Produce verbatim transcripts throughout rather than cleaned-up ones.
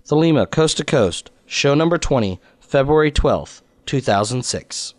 Thelema Coast to Coast, show number twenty, February twelfth, two thousand six.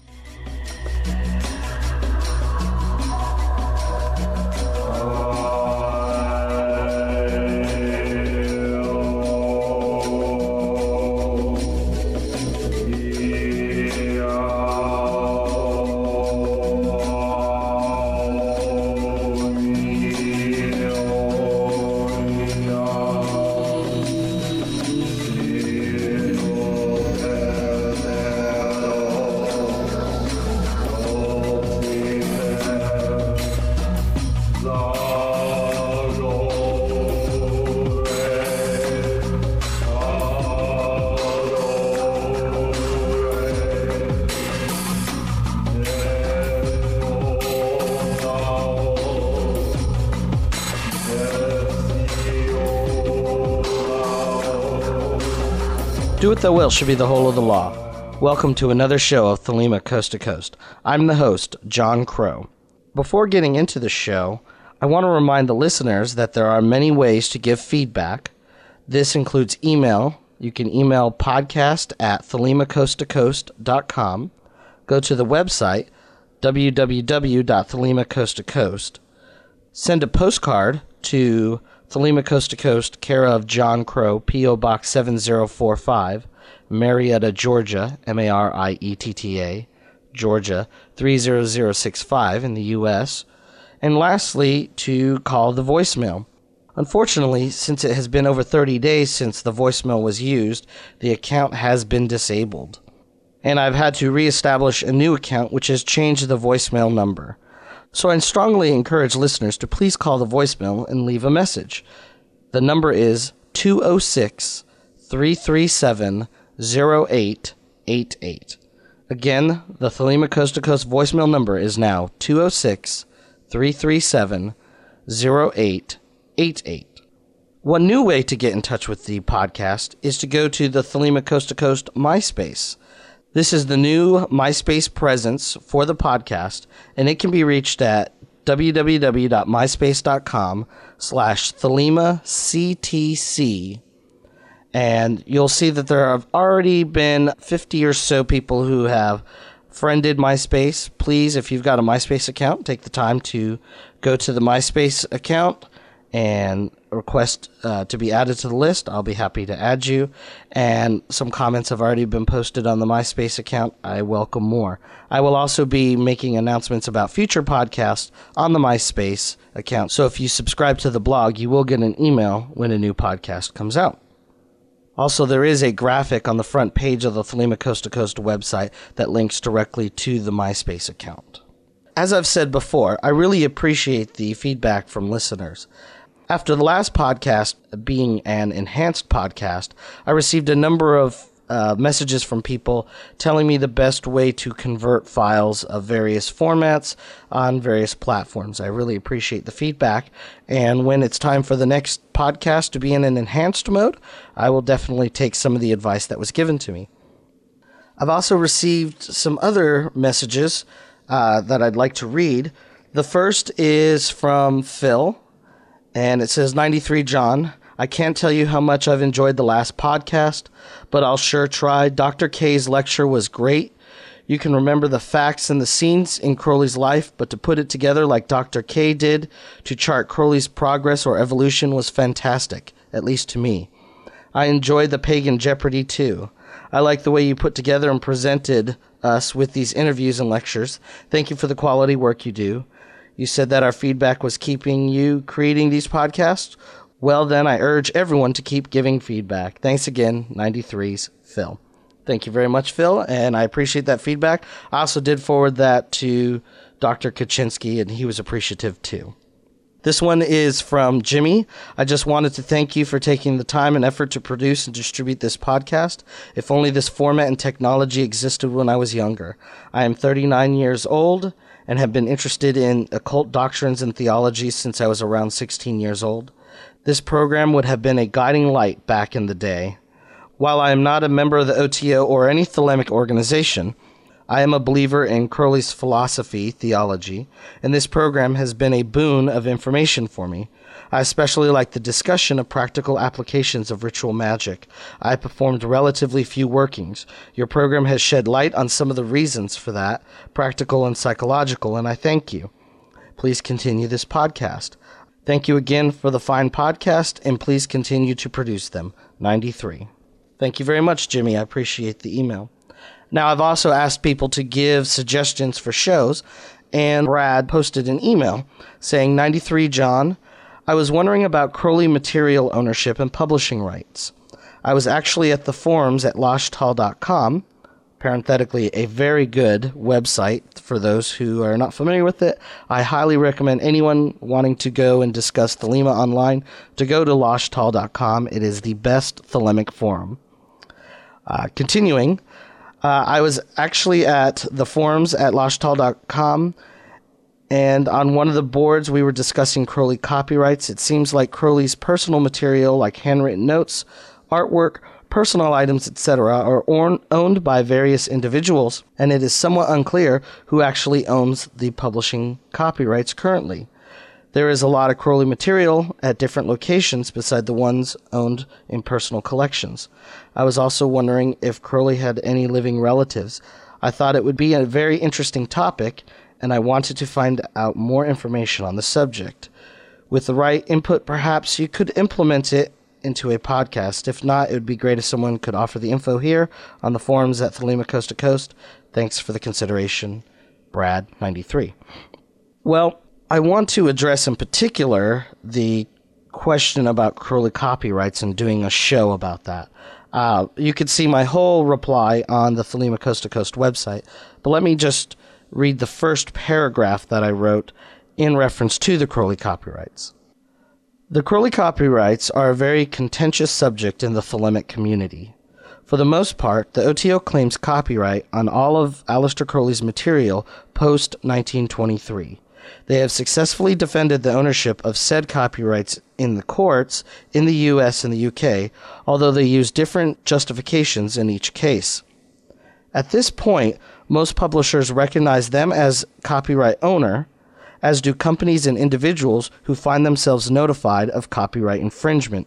Do what thou wilt should be the whole of the law. Welcome to another show of Thelema Coast to Coast. I'm the host, John Crow. Before getting into the show, I want to remind the listeners that there are many ways to give feedback. This includes email. You can email podcast at thelema coast to coast dot com. Go to the website, w w w dot thelema coast to coast. Send a postcard to Thelema Coast to Coast, care of John Crow, P O. Box seven zero four five, Marietta, Georgia, M A R I E T T A, Georgia, three zero zero six five in the U S And lastly, to call the voicemail. Unfortunately, since it has been over thirty days since the voicemail was used, the account has been disabled. And I've had to reestablish a new account which has changed the voicemail number. So I strongly encourage listeners to please call the voicemail and leave a message. The number is two oh six, three three seven, oh eight eight eight. Again, the Thelema Coast to Coast voicemail number is now two oh six, three three seven, oh eight eight eight. One new way to get in touch with the podcast is to go to the Thelema Coast to Coast MySpace. This is the new MySpace presence for the podcast, and it can be reached at w w w dot myspace dot com slash Thelema C T C. And you'll see that there have already been fifty or so people who have friended MySpace. Please, if you've got a MySpace account, take the time to go to the MySpace account and request uh, to be added to the list. I'll be happy to add you. And some comments have already been posted on the MySpace account. I welcome more. I will also be making announcements about future podcasts on the MySpace account. So if you subscribe to the blog, you will get an email when a new podcast comes out. Also, there is a graphic on the front page of the Thelema Coast to Coast website that links directly to the MySpace account. As I've said before, I really appreciate the feedback from listeners. After the last podcast being an enhanced podcast, I received a number of uh, messages from people telling me the best way to convert files of various formats on various platforms. I really appreciate the feedback, and when it's time for the next podcast to be in an enhanced mode, I will definitely take some of the advice that was given to me. I've also received some other messages uh, that I'd like to read. The first is from Phil. And it says, ninety-three John, I can't tell you how much I've enjoyed the last podcast, but I'll sure try. Doctor K's lecture was great. You can remember the facts and the scenes in Crowley's life, but to put it together like Doctor K did to chart Crowley's progress or evolution was fantastic, at least to me. I enjoyed the Pagan Jeopardy too. I like the way you put together and presented us with these interviews and lectures. Thank you for the quality work you do. You said that our feedback was keeping you creating these podcasts? Well, then I urge everyone to keep giving feedback. Thanks again, ninety-three's Phil. Thank you very much, Phil, and I appreciate that feedback. I also did forward that to Doctor Kaczynski, and he was appreciative too. This one is from Jimmy. I just wanted to thank you for taking the time and effort to produce and distribute this podcast. If only this format and technology existed when I was younger. I am thirty-nine years old and have been interested in occult doctrines and theology since I was around sixteen years old. This program would have been a guiding light back in the day. While I am not a member of the O T O or any Thelemic organization, I am a believer in Crowley's philosophy, theology, and this program has been a boon of information for me. I especially like the discussion of practical applications of ritual magic. I performed relatively few workings. Your program has shed light on some of the reasons for that, practical and psychological, and I thank you. Please continue this podcast. Thank you again for the fine podcast, and please continue to produce them. ninety-three. Thank you very much, Jimmy. I appreciate the email. Now, I've also asked people to give suggestions for shows, and Brad posted an email saying, ninety-three, John, I was wondering about Crowley material ownership and publishing rights. I was actually at the forums at loshtal dot com, parenthetically, a very good website for those who are not familiar with it. I highly recommend anyone wanting to go and discuss Thelema online to go to loshtal dot com. It is the best Thelemic forum. Uh, continuing, Uh, I was actually at the forums at loshtal dot com, and on one of the boards we were discussing Crowley copyrights. It seems like Crowley's personal material, like handwritten notes, artwork, personal items, et cetera, are or- owned by various individuals, and it is somewhat unclear who actually owns the publishing copyrights currently. There is a lot of Crowley material at different locations beside the ones owned in personal collections. I was also wondering if Crowley had any living relatives. I thought it would be a very interesting topic, and I wanted to find out more information on the subject. With the right input, perhaps you could implement it into a podcast. If not, it would be great if someone could offer the info here on the forums at Thelema Coast to Coast. Thanks for the consideration, Brad, ninety-three. Well, I want to address in particular the question about Crowley copyrights and doing a show about that. Uh, you could see my whole reply on the Thelema Coast to Coast website, but let me just read the first paragraph that I wrote in reference to the Crowley copyrights. The Crowley copyrights are a very contentious subject in the Thelemic community. For the most part, the O T O claims copyright on all of Aleister Crowley's material post nineteen twenty-three. They have successfully defended the ownership of said copyrights in the courts in the U S and the U K, although they use different justifications in each case. At this point, most publishers recognize them as copyright owner, as do companies and individuals who find themselves notified of copyright infringement.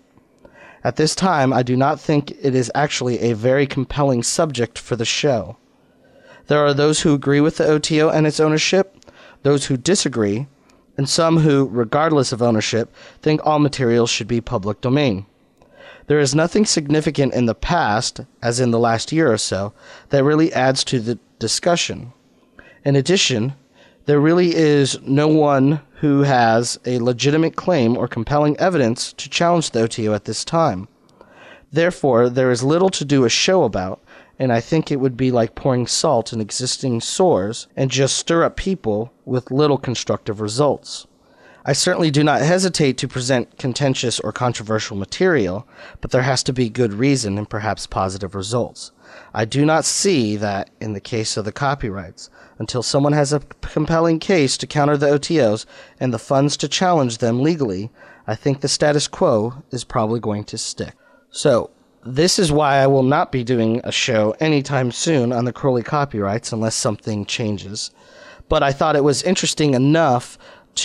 At this time, I do not think it is actually a very compelling subject for the show. There are those who agree with the O T O and its ownership, those who disagree, and some who, regardless of ownership, think all materials should be public domain. There is nothing significant in the past, as in the last year or so, that really adds to the discussion. In addition, there really is no one who has a legitimate claim or compelling evidence to challenge the O T O at this time. Therefore, there is little to do a show about, and I think it would be like pouring salt in existing sores and just stir up people with little constructive results. I certainly do not hesitate to present contentious or controversial material, but there has to be good reason and perhaps positive results. I do not see that in the case of the copyrights. Until someone has a compelling case to counter the O T Os and the funds to challenge them legally, I think the status quo is probably going to stick. So, this is why I will not be doing a show anytime soon on the Crowley copyrights unless something changes. But I thought it was interesting enough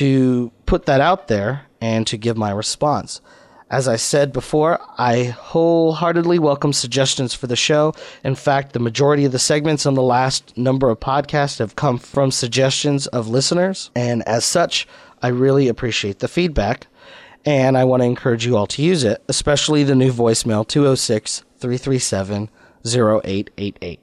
to put that out there and to give my response. As I said before, I wholeheartedly welcome suggestions for the show. In fact, the majority of the segments on the last number of podcasts have come from suggestions of listeners, and as such, I really appreciate the feedback. And I want to encourage you all to use it, especially the new voicemail two oh six, three three seven, oh eight eight eight.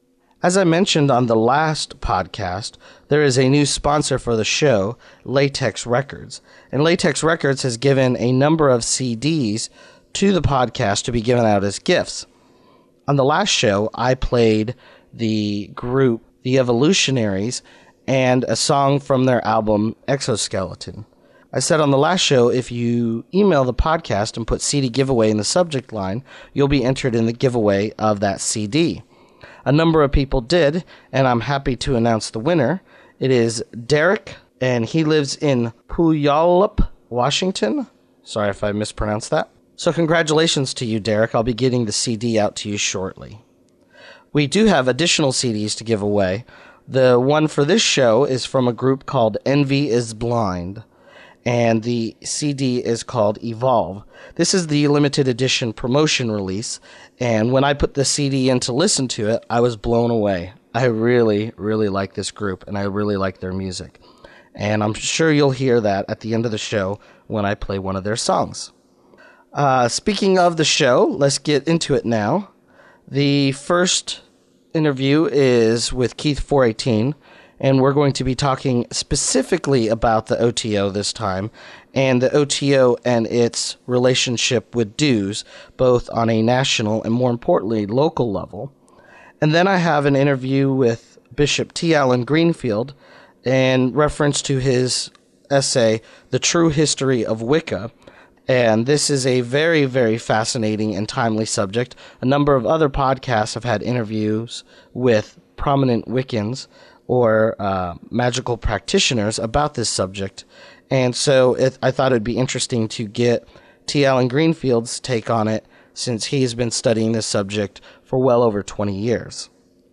As I mentioned on the last podcast, there is a new sponsor for the show, Latex Records. And Latex Records has given a number of C Ds to the podcast to be given out as gifts. On the last show, I played the group The Evolutionaries and a song from their album Exoskeleton. I said on the last show, if you email the podcast and put C D giveaway in the subject line, you'll be entered in the giveaway of that C D. A number of people did, and I'm happy to announce the winner. It is Derek, and he lives in Puyallup, Washington. Sorry if I mispronounced that. So congratulations to you, Derek. I'll be getting the C D out to you shortly. We do have additional C Ds to give away. The one for this show is from a group called Envy is Blind, and the C D is called Evolve. This is the limited edition promotion release, and when I put the C D in to listen to it, I was blown away. I really, really like this group, and I really like their music. And I'm sure you'll hear that at the end of the show when I play one of their songs. Uh, speaking of the show, let's get into it now. The first interview is with Keith four eighteen, and we're going to be talking specifically about the O T O this time, and the O T O and its relationship with dues, both on a national and, more importantly, local level. And then I have an interview with Bishop T. Allen Greenfield in reference to his essay, The True History of Wicca. And this is a very, very fascinating and timely subject. A number of other podcasts have had interviews with prominent Wiccans or uh, magical practitioners about this subject. And so it, I thought it would be interesting to get T. Allen Greenfield's take on it, since he's been studying this subject for well over twenty years.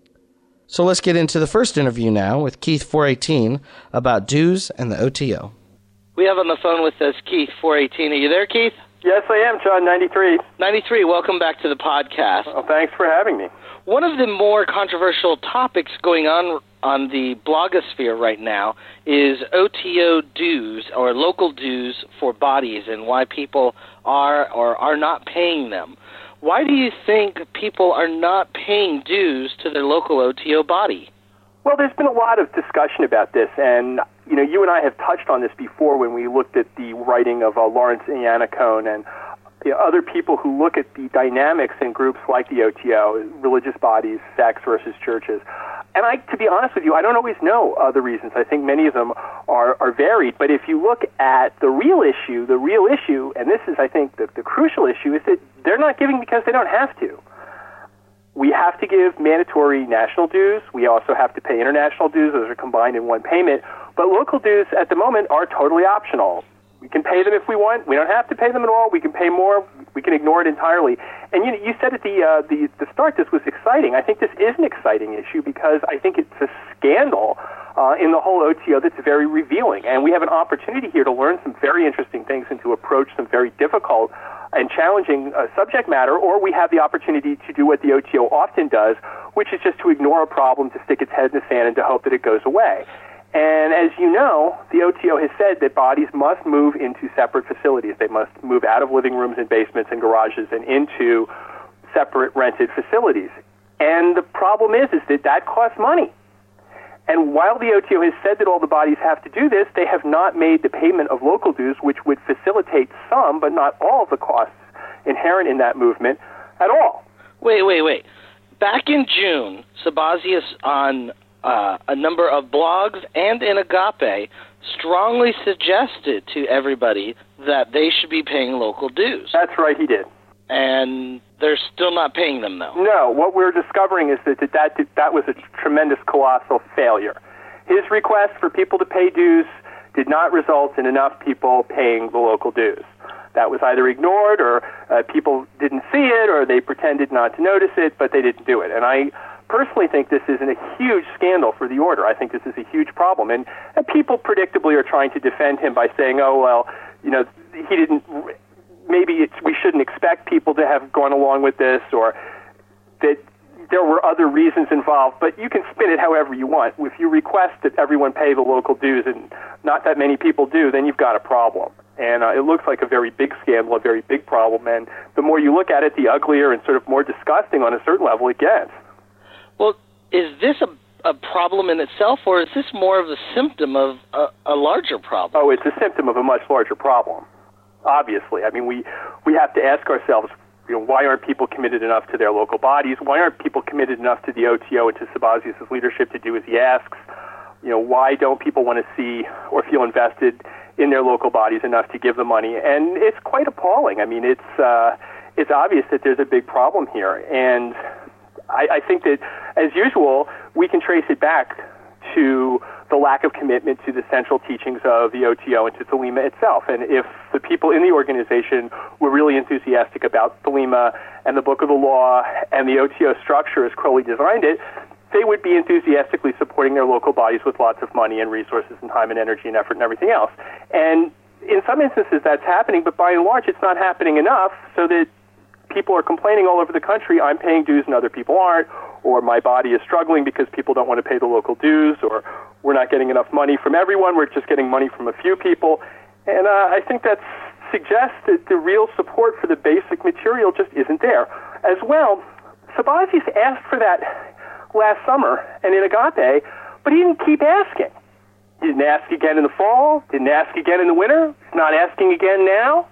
So let's get into the first interview now with Keith four eighteen about dues and the O T O. We have on the phone with us Keith four eighteen. Are you there, Keith? Yes, I am, John, ninety-three. ninety-three, welcome back to the podcast. Well, thanks for having me. One of the more controversial topics going on on the blogosphere right now is O T O dues, or local dues for bodies, and why people are or are not paying them. Why do you think people are not paying dues to their local O T O body? Well, there's been a lot of discussion about this, and you know, you and I have touched on this before when we looked at the writing of uh, Lawrence Iannacone and you know, other people who look at the dynamics in groups like the O T O, religious bodies, sects versus churches. And I, to be honest with you, I don't always know uh, the reasons. I think many of them are, are varied. But if you look at the real issue, the real issue, and this is, I think, the, the crucial issue, is that they're not giving because they don't have to. We have to give mandatory national dues. We also have to pay international dues. Those are combined in one payment. But local dues at the moment are totally optional. We can pay them if we want. We don't have to pay them at all. We can pay more. We can ignore it entirely. And you, you said at the, uh, the the start this was exciting. I think this is an exciting issue because I think it's a scandal uh, in the whole O T O that's very revealing. And we have an opportunity here to learn some very interesting things and to approach some very difficult and challenging uh, subject matter, or we have the opportunity to do what the O T O often does, which is just to ignore a problem, to stick its head in the sand, and to hope that it goes away. And as you know, the O T O has said that bodies must move into separate facilities. They must move out of living rooms and basements and garages and into separate rented facilities. And the problem is, is that that costs money. And while the O T O has said that all the bodies have to do this, they have not made the payment of local dues, which would facilitate some, but not all of the costs inherent in that movement at all. Wait, wait, wait. Back in June, Sabazius on uh, a number of blogs and in Agape strongly suggested to everybody that they should be paying local dues. That's right, he did. And they're still not paying them, though. No, what we're discovering is that that, that, that was a tremendous, colossal failure. His request for people to pay dues did not result in enough people paying the local dues. That was either ignored, or uh, people didn't see it, or they pretended not to notice it, but they didn't do it. And I personally think this is a huge scandal for the order. I think this is a huge problem. And, and people predictably are trying to defend him by saying, oh, well, you know, he didn't... maybe it's, we shouldn't expect people to have gone along with this, or that there were other reasons involved. But you can spin it however you want. If you request that everyone pay the local dues and not that many people do, then you've got a problem. And uh, it looks like a very big scandal, a very big problem. And the more you look at it, the uglier and sort of more disgusting on a certain level it gets. Well, is this a, a problem in itself, or is this more of a symptom of a, a larger problem? Oh, it's a symptom of a much larger problem. Obviously. I mean, we, we have to ask ourselves, you know, why aren't people committed enough to their local bodies? Why aren't people committed enough to the O T O and to Sabazius' leadership to do as he asks? You know, why don't people want to see or feel invested in their local bodies enough to give the money? And it's quite appalling. I mean, it's uh, it's obvious that there's a big problem here. And I, I think that, as usual, we can trace it back to the lack of commitment to the central teachings of the O T O and to Thelema itself. And if the people in the organization were really enthusiastic about Thelema and the Book of the Law and the O T O structure as Crowley designed it, they would be enthusiastically supporting their local bodies with lots of money and resources and time and energy and effort and everything else. And in some instances that's happening, but by and large it's not happening enough so that people are complaining all over the country, I'm paying dues and other people aren't, or my body is struggling because people don't want to pay the local dues, or we're not getting enough money from everyone, we're just getting money from a few people. And uh, I think that suggests that the real support for the basic material just isn't there. As well, Sabazius asked for that last summer and in Agape, but he didn't keep asking. He didn't ask again in the fall, didn't ask again in the winter, he's not asking again now.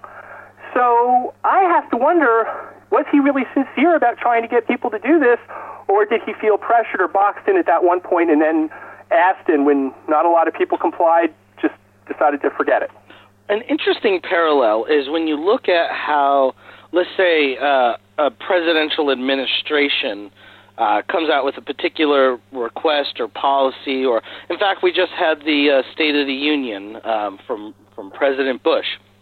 So I have to wonder, was he really sincere about trying to get people to do this, or did he feel pressured or boxed in at that one point and then asked, and when not a lot of people complied, just decided to forget it? An interesting parallel is when you look at how, let's say, uh, a presidential administration uh, comes out with a particular request or policy, or, in fact, we just had the uh, State of the Union um, from, from President Bush.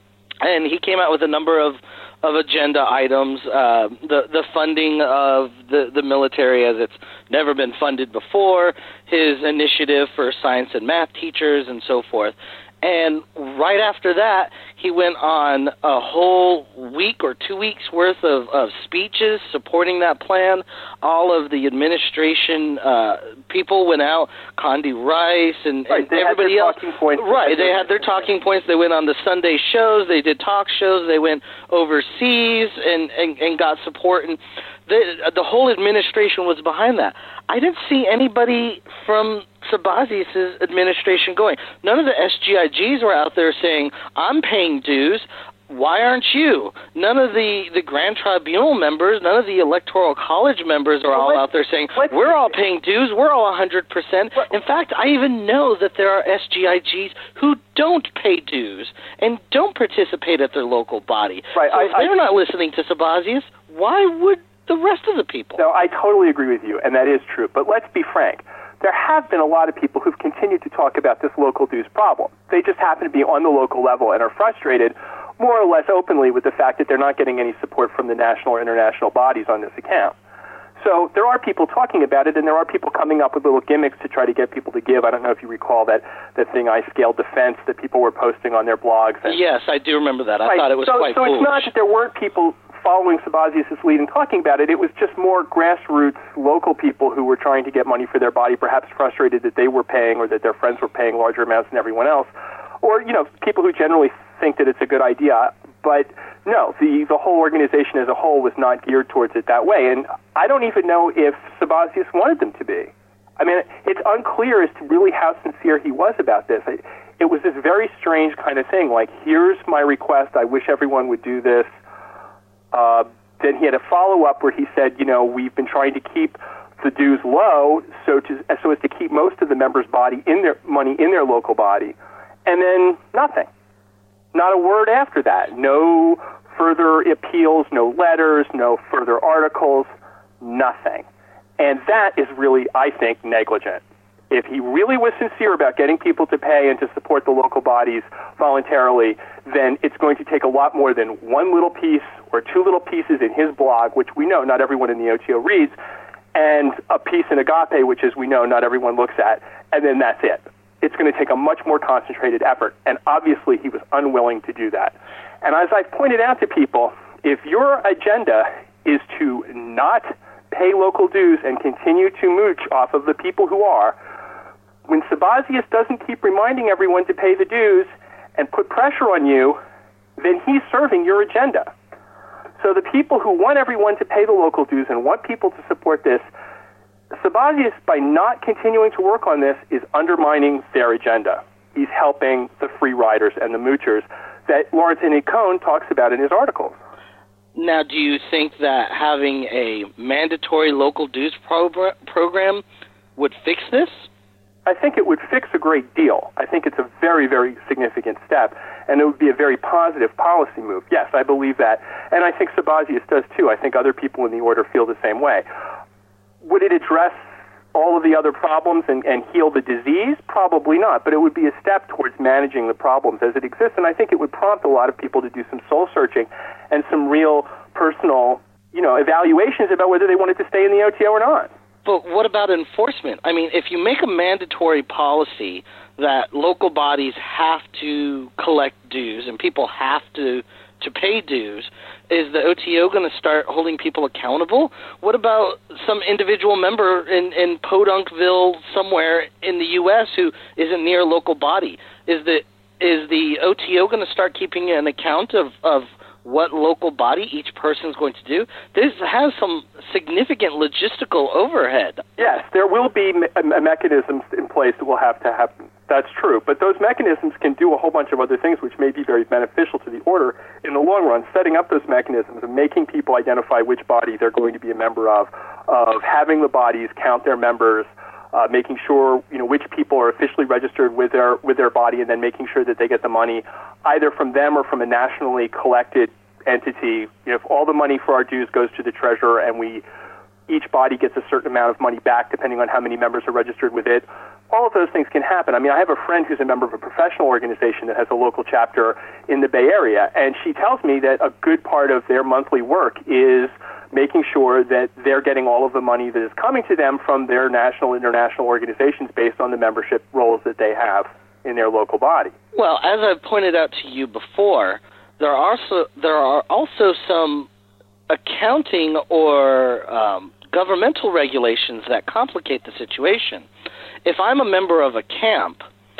And he came out with a number of, of agenda items, uh, the the funding of the, the military as it's never been funded before, his initiative for science and math teachers, and so forth. And right after that, he went on a whole week or two weeks worth of, of speeches supporting that plan. All of the administration uh, people went out, Condi Rice and, right, and they everybody had their else. Talking points. Right, they had their talking points. They went on the Sunday shows. They did talk shows. They went overseas and, and, and got support. And the, the whole administration was behind that. I didn't see anybody from Sabazius' administration going. None of the S G I Gs were out there saying, I'm paying dues. Why aren't you? None of the, the Grand Tribunal members, none of the Electoral College members are all out there saying, we're all paying dues, we're all one hundred percent. In fact, I even know that there are S G I Gs who don't pay dues and don't participate at their local body. Right, so I, if they're I, not listening to Sabazius, why would the rest of the people? No, I totally agree with you, and that is true. But let's be frank. There have been a lot of people who've continued to talk about this local dues problem. They just happen to be on the local level and are frustrated more or less openly with the fact that they're not getting any support from the national or international bodies on this account. So there are people talking about it, and there are people coming up with little gimmicks to try to get people to give. I don't know if you recall that, that thing, I Scale Defense, that people were posting on their blogs. And, yes, I do remember that. I right, thought it was so, quite so foolish. So it's not that there weren't people following Sabazius' lead and talking about it. It was just more grassroots local people who were trying to get money for their body, perhaps frustrated that they were paying or that their friends were paying larger amounts than everyone else. Or, you know, people who generally think that it's a good idea. But no, the, the whole organization as a whole was not geared towards it that way. And I don't even know if Sabazius wanted them to be. I mean, it's unclear as to really how sincere he was about this. It, it was this very strange kind of thing, like, here's my request, I wish everyone would do this. Uh, then he had a follow-up where he said, you know, we've been trying to keep the dues low so to so as to keep most of the members' body in their money in their local body, and then nothing, not a word after that. No further appeals, no letters, no further articles, nothing. And that is really, I think, negligent. If he really was sincere about getting people to pay and to support the local bodies voluntarily, then it's going to take a lot more than one little piece or two little pieces in his blog, which we know not everyone in the O T O reads, and a piece in Agape, which, as we know, not everyone looks at, and then that's it. It's going to take a much more concentrated effort, and obviously he was unwilling to do that. And as I've pointed out to people, if your agenda is to not pay local dues and continue to mooch off of the people who are, when Sabazius doesn't keep reminding everyone to pay the dues and put pressure on you, then he's serving your agenda. So the people who want everyone to pay the local dues and want people to support this, Sabazius, by not continuing to work on this, is undermining their agenda. He's helping the free riders and the moochers that Lawrence N. E. Cohn talks about in his articles. Now, do you think that having a mandatory local dues progr- program would fix this? I think it would fix a great deal. I think it's a very, very significant step, and it would be a very positive policy move. Yes, I believe that, and I think Sabazius does too. I think other people in the order feel the same way. Would it address all of the other problems and, and heal the disease? Probably not, but it would be a step towards managing the problems as it exists, and I think it would prompt a lot of people to do some soul-searching and some real personal, you know, evaluations about whether they wanted to stay in the O T O or not. But what about enforcement? I mean, if you make a mandatory policy that local bodies have to collect dues and people have to to pay dues, is the O T O going to start holding people accountable? What about some individual member in, in Podunkville somewhere in the U S who isn't near a local body? Is the is the O T O going to start keeping an account of, of what local body each person is going to do? This has some significant logistical overhead. Yes, there will be me- mechanisms in place that will have to happen. That's true. But those mechanisms can do a whole bunch of other things which may be very beneficial to the order in the long run, setting up those mechanisms and making people identify which body they're going to be a member of, of having the bodies count their members, uh, making sure, you know, which people are officially registered with their with their body, and then making sure that they get the money either from them or from a nationally collected entity. You know, if all the money for our dues goes to the treasurer and we each body gets a certain amount of money back depending on how many members are registered with it, all of those things can happen. I mean, I have a friend who's a member of a professional organization that has a local chapter in the Bay Area, and she tells me that a good part of their monthly work is making sure that they're getting all of the money that is coming to them from their national and international organizations based on the membership roles that they have in their local body. Well, as I've pointed out to you before, there are also, there are also some accounting or um, governmental regulations that complicate the situation. If I'm a member of a camp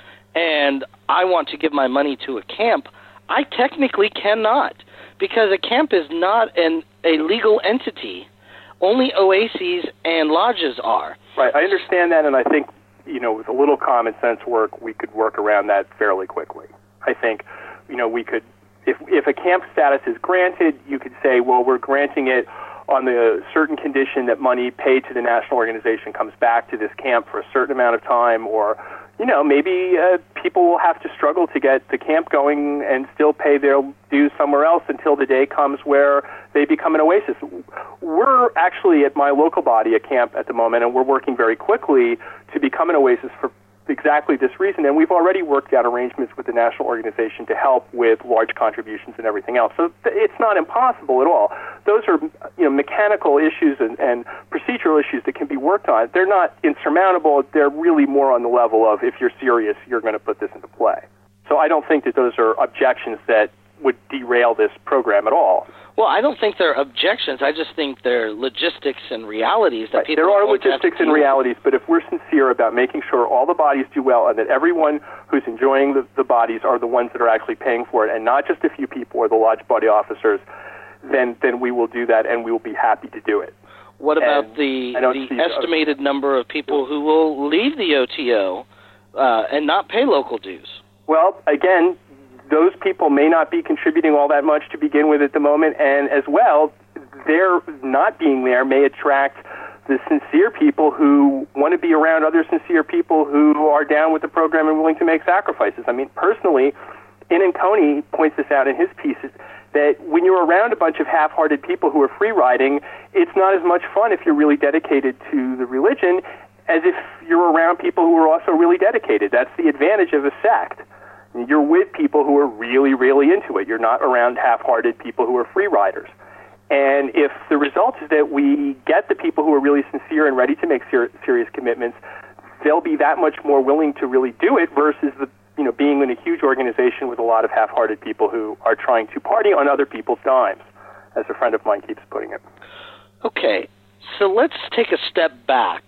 and I want to give my money to a camp, I technically cannot, because a camp is not an, a legal entity. Only oases and lodges are. Right, I understand that, and I think, you know, with a little common sense work, we could work around that fairly quickly. I think, you know, we could, if if a camp status is granted, you could say, well, we're granting it on the certain condition that money paid to the national organization comes back to this camp for a certain amount of time, or, you know, maybe uh, people will have to struggle to get the camp going and still pay their dues somewhere else until the day comes where they become an oasis. We're actually at my local body, a camp at the moment, and we're working very quickly to become an oasis for exactly this reason, and we've already worked out arrangements with the national organization to help with large contributions and everything else. So th- it's not impossible at all. Those are, you know, mechanical issues and, and procedural issues that can be worked on. They're not insurmountable. They're really more on the level of, if you're serious, you're going to put this into play. So I don't think that those are objections that would derail this program at all. Well, I don't think they're objections. I just think they're logistics and realities that right. people There are don't logistics have to and realities, but if we're sincere about making sure all the bodies do well and that everyone who's enjoying the, the bodies are the ones that are actually paying for it and not just a few people or the lodge body officers, then then we will do that and we will be happy to do it. What about and the, the see, estimated uh, number of people who will leave the O T O uh, and not pay local dues? Well, again, those people may not be contributing all that much to begin with at the moment, and as well, their not being there may attract the sincere people who want to be around other sincere people who are down with the program and willing to make sacrifices. I mean, personally, Ian Coney points this out in his pieces, that when you're around a bunch of half-hearted people who are free-riding, it's not as much fun if you're really dedicated to the religion as if you're around people who are also really dedicated. That's the advantage of a sect. You're with people who are really, really into it. You're not around half-hearted people who are free riders. And if the result is that we get the people who are really sincere and ready to make ser- serious commitments, they'll be that much more willing to really do it versus the, you know, being in a huge organization with a lot of half-hearted people who are trying to party on other people's dimes, as a friend of mine keeps putting it. Okay, so let's take a step back.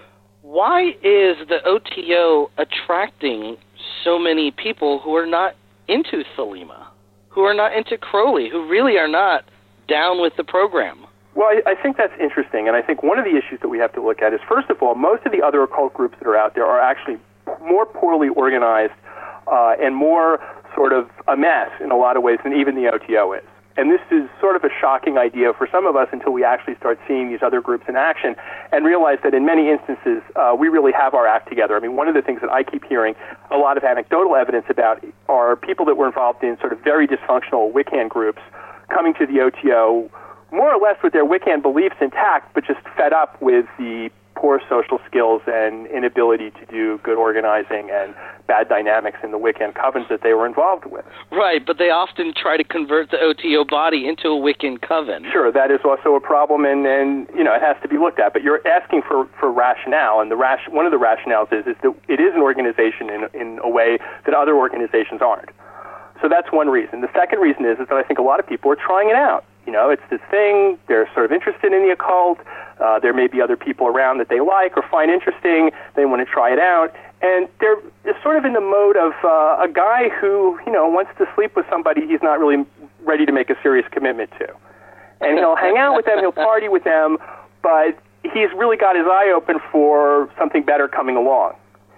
Why is the O T O attracting so many people who are not into Thelema, who are not into Crowley, who really are not down with the program? Well, I, I think that's interesting, and I think one of the issues that we have to look at is, first of all, most of the other occult groups that are out there are actually more poorly organized uh, and more sort of a mess in a lot of ways than even the O T O is. And this is sort of a shocking idea for some of us until we actually start seeing these other groups in action and realize that in many instances uh, we really have our act together. I mean, one of the things that I keep hearing a lot of anecdotal evidence about are people that were involved in sort of very dysfunctional Wiccan groups coming to the O T O more or less with their Wiccan beliefs intact, but just fed up with the poor social skills and inability to do good organizing and bad dynamics in the Wiccan covens that they were involved with. Right, but they often try to convert the O T O body into a Wiccan coven. Sure, that is also a problem, and, and you know, it has to be looked at. But you're asking for, for rationale, and the ras- one of the rationales is, is that it is an organization in, in a way that other organizations aren't. So that's one reason. The second reason is, is that I think a lot of people are trying it out. You know, it's this thing, they're sort of interested in the occult, uh, there may be other people around that they like or find interesting, they want to try it out, and they're, they're sort of in the mode of uh, a guy who, you know, wants to sleep with somebody he's not really ready to make a serious commitment to. And he'll hang out with them, he'll party with them, but he's really got his eye open for something better coming along.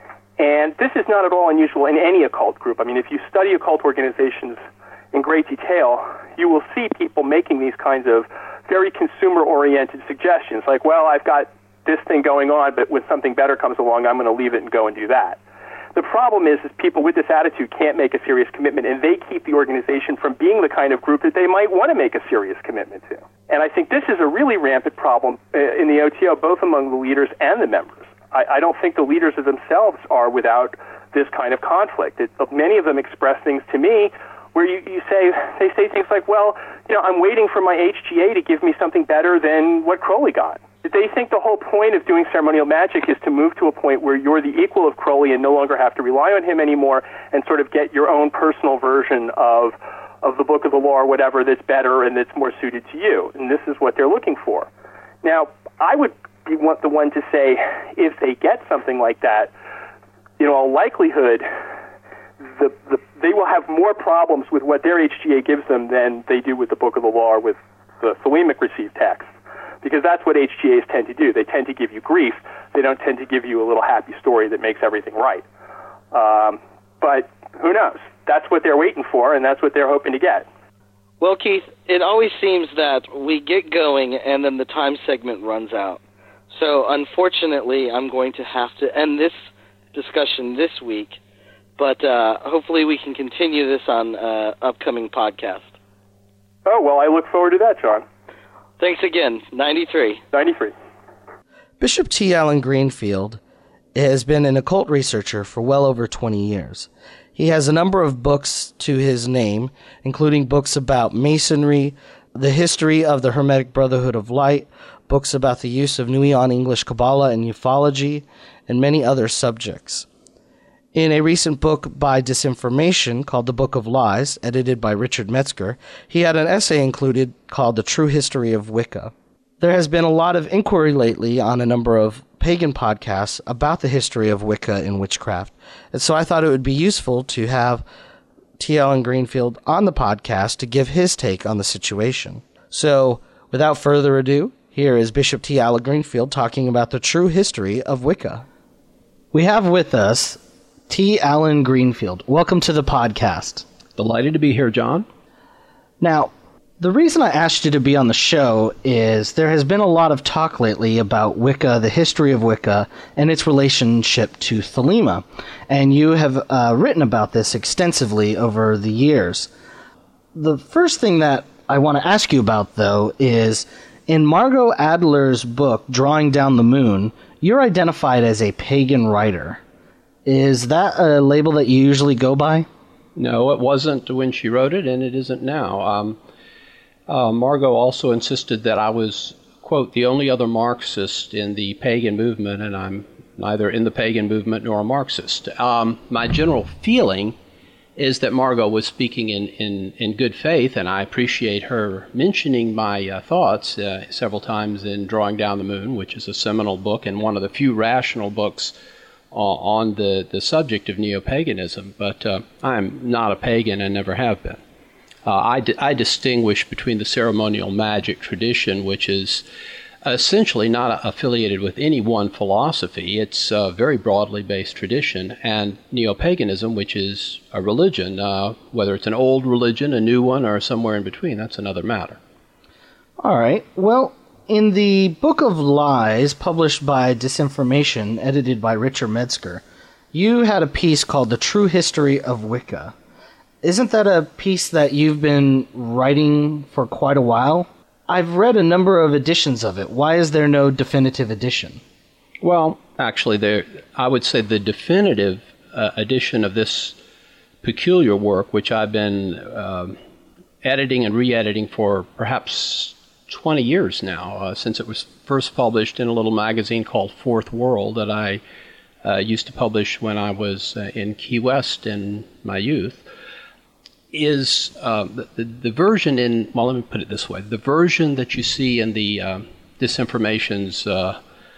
And this is not at all unusual in any occult group. I mean, if you study occult organizations in great detail, you will see people making these kinds of very consumer-oriented suggestions, like, well, I've got this thing going on, but when something better comes along, I'm going to leave it and go and do that. The problem is, is people with this attitude can't make a serious commitment, and they keep the organization from being the kind of group that they might want to make a serious commitment to. And I think this is a really rampant problem in the O T O, both among the leaders and the members. I, I don't think the leaders of themselves are without this kind of conflict. It, many of them express things to me where you, you say, they say things like, well, you know, I'm waiting for my H G A to give me something better than what Crowley got. They think the whole point of doing ceremonial magic is to move to a point where you're the equal of Crowley and no longer have to rely on him anymore and sort of get your own personal version of of the Book of the Law or whatever that's better and that's more suited to you. And this is what they're looking for. Now, I would be want the one to say, if they get something like that, you know, a likelihood the, the they will have more problems with what their H G A gives them than they do with the Book of the Law or with the Thelemic received text. Because that's what H G As tend to do. They tend to give you grief. They don't tend to give you a little happy story that makes everything right. Um, but who knows? That's what they're waiting for, and that's what they're hoping to get. Well, Keith, it always seems that we get going and then the time segment runs out. So, unfortunately, I'm going to have to end this discussion this week, but uh, hopefully we can continue this on uh, upcoming podcast. Oh, well, I look forward to that, John. Thanks again. ninety-three. ninety-three. Bishop T. Allen Greenfield has been an occult researcher for well over twenty years. He has a number of books to his name, including books about Masonry, the history of the Hermetic Brotherhood of Light, books about the use of New Eon English Kabbalah and ufology, and many other subjects. In a recent book by Disinformation called The Book of Lies, edited by Richard Metzger, he had an essay included called The True History of Wicca. There has been a lot of inquiry lately on a number of pagan podcasts about the history of Wicca and witchcraft, and so I thought it would be useful to have T. Allen Greenfield on the podcast to give his take on the situation. So, without further ado, here is Bishop T. Allen Greenfield talking about the true history of Wicca. We have with us T. Allen Greenfield. Welcome to the podcast. Delighted to be here, John. Now, the reason I asked you to be on the show is there has been a lot of talk lately about Wicca, the history of Wicca, and its relationship to Thelema. And you have uh, written about this extensively over the years. The first thing that I want to ask you about, though, is in Margot Adler's book, Drawing Down the Moon, you're identified as a pagan writer. Is that a label that you usually go by? No, it wasn't when she wrote it, and it isn't now. Um, uh, Margot also insisted that I was, quote, the only other Marxist in the pagan movement, and I'm neither in the pagan movement nor a Marxist. Um, my general feeling is that Margot was speaking in, in, in good faith, and I appreciate her mentioning my uh, thoughts uh, several times in Drawing Down the Moon, which is a seminal book and one of the few rational books on the, the subject of neo-paganism, but uh, I'm not a pagan and never have been. Uh, I, di- I distinguish between the ceremonial magic tradition, which is essentially not affiliated with any one philosophy. It's a very broadly based tradition, and neo-paganism, which is a religion. Uh, whether it's an old religion, a new one, or somewhere in between, that's another matter. All right. Well, in the Book of Lies, published by Disinformation, edited by Richard Metzger, you had a piece called The True History of Wicca. Isn't that a piece that you've been writing for quite a while? I've read a number of editions of it. Why is there no definitive edition? Well, actually, there I would say the definitive uh, edition of this peculiar work, which I've been um, editing and re-editing for perhaps twenty years now, uh, since it was first published in a little magazine called Fourth World that I uh, used to publish when I was uh, in Key West in my youth, is uh, the, the, the version in, well, let me put it this way, the version that you see in the uh, Disinformation's uh,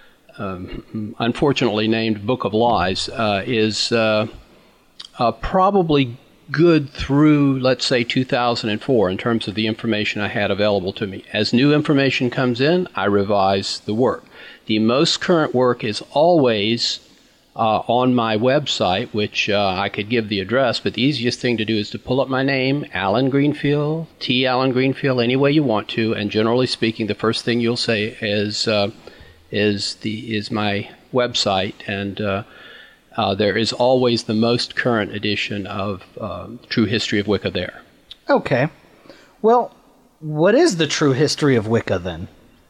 um, unfortunately named Book of Lies uh, is uh, uh, probably good through, let's say, two thousand four in terms of the information I had available to me. As new information comes in, I revise the work. The most current work is always uh, on my website, which uh, I could give the address, but the easiest thing to do is to pull up my name, Alan Greenfield, T. Alan Greenfield, any way you want to, and generally speaking, the first thing you'll say is uh, is the is my website, and uh, Uh, there is always the most current edition of uh, True History of Wicca there. Okay. Well, what is the true history of Wicca then?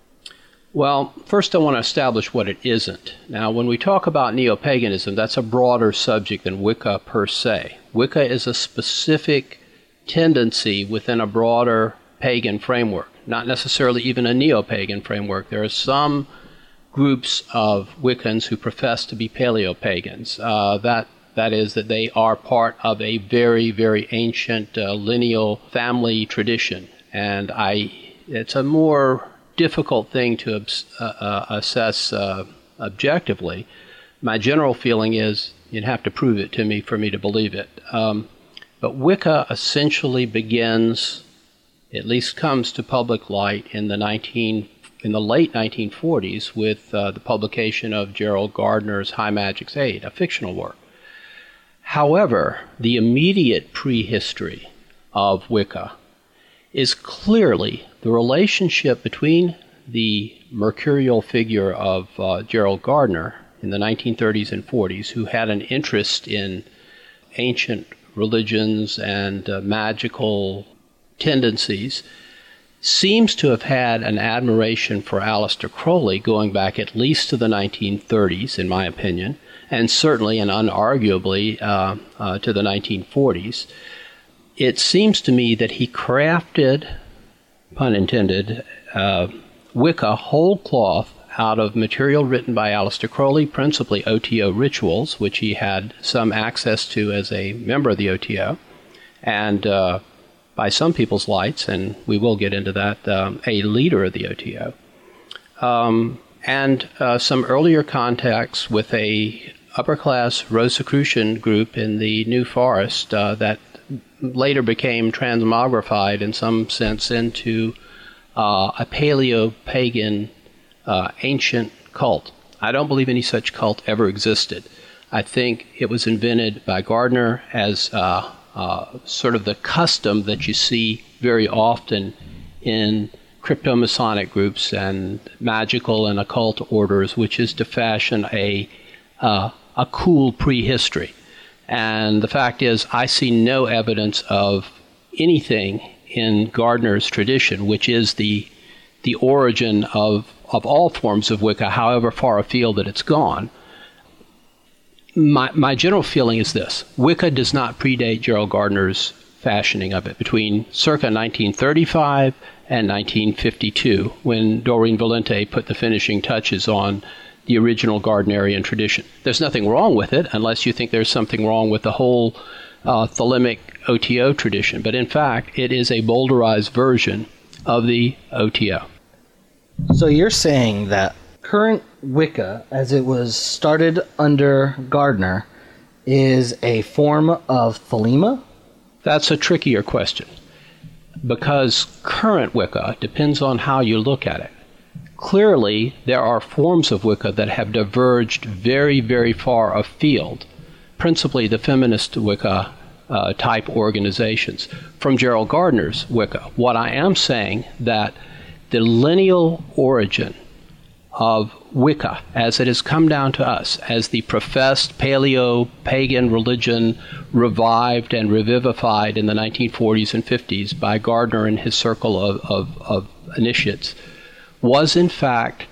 Well, first I want to establish what it isn't. Now, when we talk about neo-paganism, that's a broader subject than Wicca per se. Wicca is a specific tendency within a broader pagan framework, not necessarily even a neo-pagan framework. There are some groups of Wiccans who profess to be paleo-pagans. Uh, that that is, that they are part of a very, very ancient uh, lineal family tradition, and I it's a more difficult thing to obs- uh, uh, assess uh, objectively. My general feeling is you'd have to prove it to me for me to believe it. Um, but Wicca essentially begins, at least comes to public light in the nineteen in the late nineteen forties with uh, the publication of Gerald Gardner's High Magic's Aid, a fictional work. However, the immediate prehistory of Wicca is clearly the relationship between the mercurial figure of uh, Gerald Gardner in the nineteen thirties and forties, who had an interest in ancient religions and uh, magical tendencies, seems to have had an admiration for Aleister Crowley going back at least to the nineteen thirties, in my opinion, and certainly and unarguably uh, uh, to the nineteen forties. It seems to me that he crafted, pun intended, uh, Wicca whole cloth out of material written by Aleister Crowley, principally O T O rituals, which he had some access to as a member of the O T O, and uh, by some people's lights, and we will get into that, um, a leader of the O T O, um, and uh, some earlier contacts with a upper-class Rosicrucian group in the New Forest uh, that later became transmogrified in some sense into uh, a paleo-pagan uh, ancient cult. I don't believe any such cult ever existed. I think it was invented by Gardner as uh, Uh, sort of the custom that you see very often in crypto-Masonic groups and magical and occult orders, which is to fashion a uh, a cool prehistory. And the fact is, I see no evidence of anything in Gardner's tradition, which is the the origin of, of all forms of Wicca, however far afield that it's gone. My my general feeling is this: Wicca does not predate Gerald Gardner's fashioning of it between circa nineteen thirty-five and nineteen fifty-two, when Doreen Valente put the finishing touches on the original Gardnerian tradition. There's nothing wrong with it, unless you think there's something wrong with the whole uh, Thelemic O T O tradition. But in fact, it is a boulderized version of the O T O. So you're saying that current Wicca, as it was started under Gardner, is a form of Thelema? That's a trickier question, because current Wicca depends on how you look at it. Clearly, there are forms of Wicca that have diverged very, very far afield, principally the feminist Wicca uh, type organizations, from Gerald Gardner's Wicca. What I am saying that the lineal origin of Wicca, as it has come down to us, as the professed paleo-pagan religion revived and revivified in the nineteen forties and fifties by Gardner and his circle of, of, of initiates, was in fact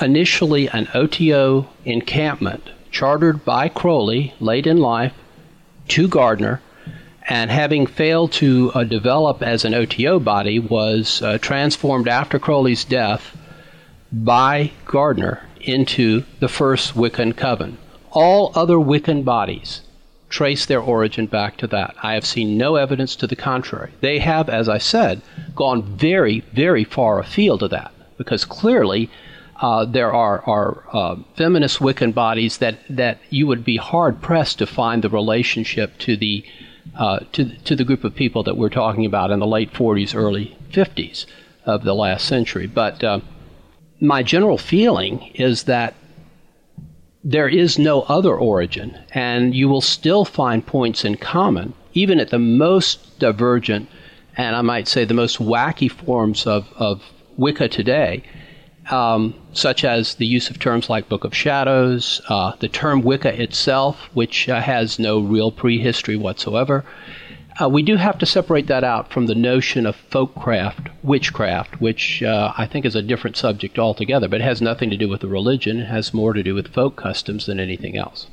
initially an O T O encampment chartered by Crowley late in life to Gardner, and having failed to uh, develop as an O T O body, was uh, transformed after Crowley's death by Gardner into the first Wiccan coven. All other Wiccan bodies trace their origin back to that. I have seen no evidence to the contrary. They have, as I said, gone very, very far afield of that, because clearly uh, there are, are uh, feminist Wiccan bodies that, that you would be hard-pressed to find the relationship to the uh, to, to the group of people that we're talking about in the late forties, early fifties of the last century. But uh, my general feeling is that there is no other origin, and you will still find points in common, even at the most divergent, and I might say the most wacky forms of, of Wicca today, um, such as the use of terms like Book of Shadows, uh, the term Wicca itself, which uh, has no real prehistory whatsoever. Uh, we do have to separate that out from the notion of folkcraft, witchcraft, which uh, I think is a different subject altogether, but it has nothing to do with the religion. It has more to do with folk customs than anything else.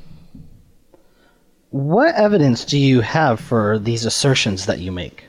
What evidence do you have for these assertions that you make?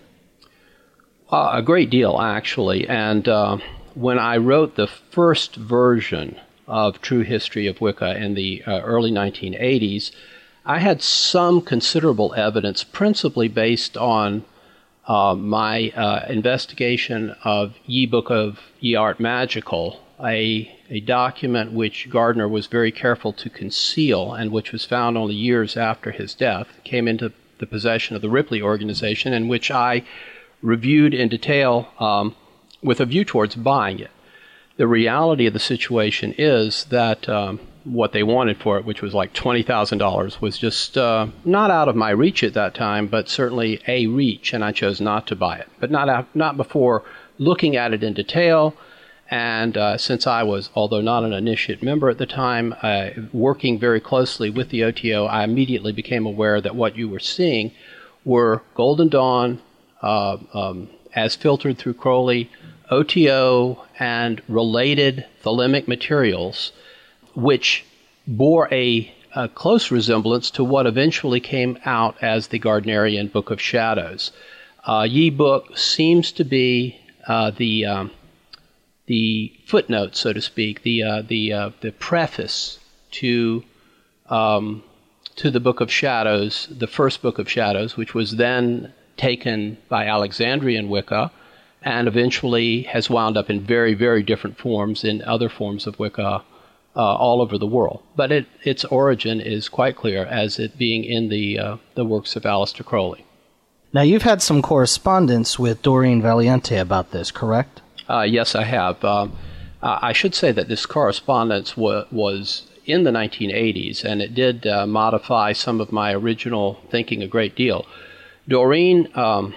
Uh, a great deal, actually. And uh, when I wrote the first version of True History of Wicca in the uh, early nineteen eighties, I had some considerable evidence, principally based on uh, my uh, investigation of Ye Book of Ye Art Magical, a, a document which Gardner was very careful to conceal and which was found only years after his death, came into the possession of the Ripley organization, and which I reviewed in detail um, with a view towards buying it. The reality of the situation is that um, what they wanted for it, which was like twenty thousand dollars, was just uh, not out of my reach at that time, but certainly a reach, and I chose not to buy it. But not af- not before looking at it in detail, and uh, since I was, although not an initiate member at the time, uh, working very closely with the O T O, I immediately became aware that what you were seeing were Golden Dawn, uh, um, as filtered through Crowley, O T O, and related thelemic materials, which bore a, a close resemblance to what eventually came out as the Gardnerian Book of Shadows. Uh, Ye Book seems to be uh, the um, the footnote, so to speak, the uh, the uh, the preface to um, to the Book of Shadows, the first Book of Shadows, which was then taken by Alexandrian Wicca, and eventually has wound up in very, very different forms in other forms of Wicca uh, all over the world. But it, its origin is quite clear as it being in the uh, the works of Aleister Crowley. Now, you've had some correspondence with Doreen Valiente about this, correct? Uh, yes, I have. Uh, I should say that this correspondence wa- was in the nineteen eighties, and it did uh, modify some of my original thinking a great deal. Doreen, um,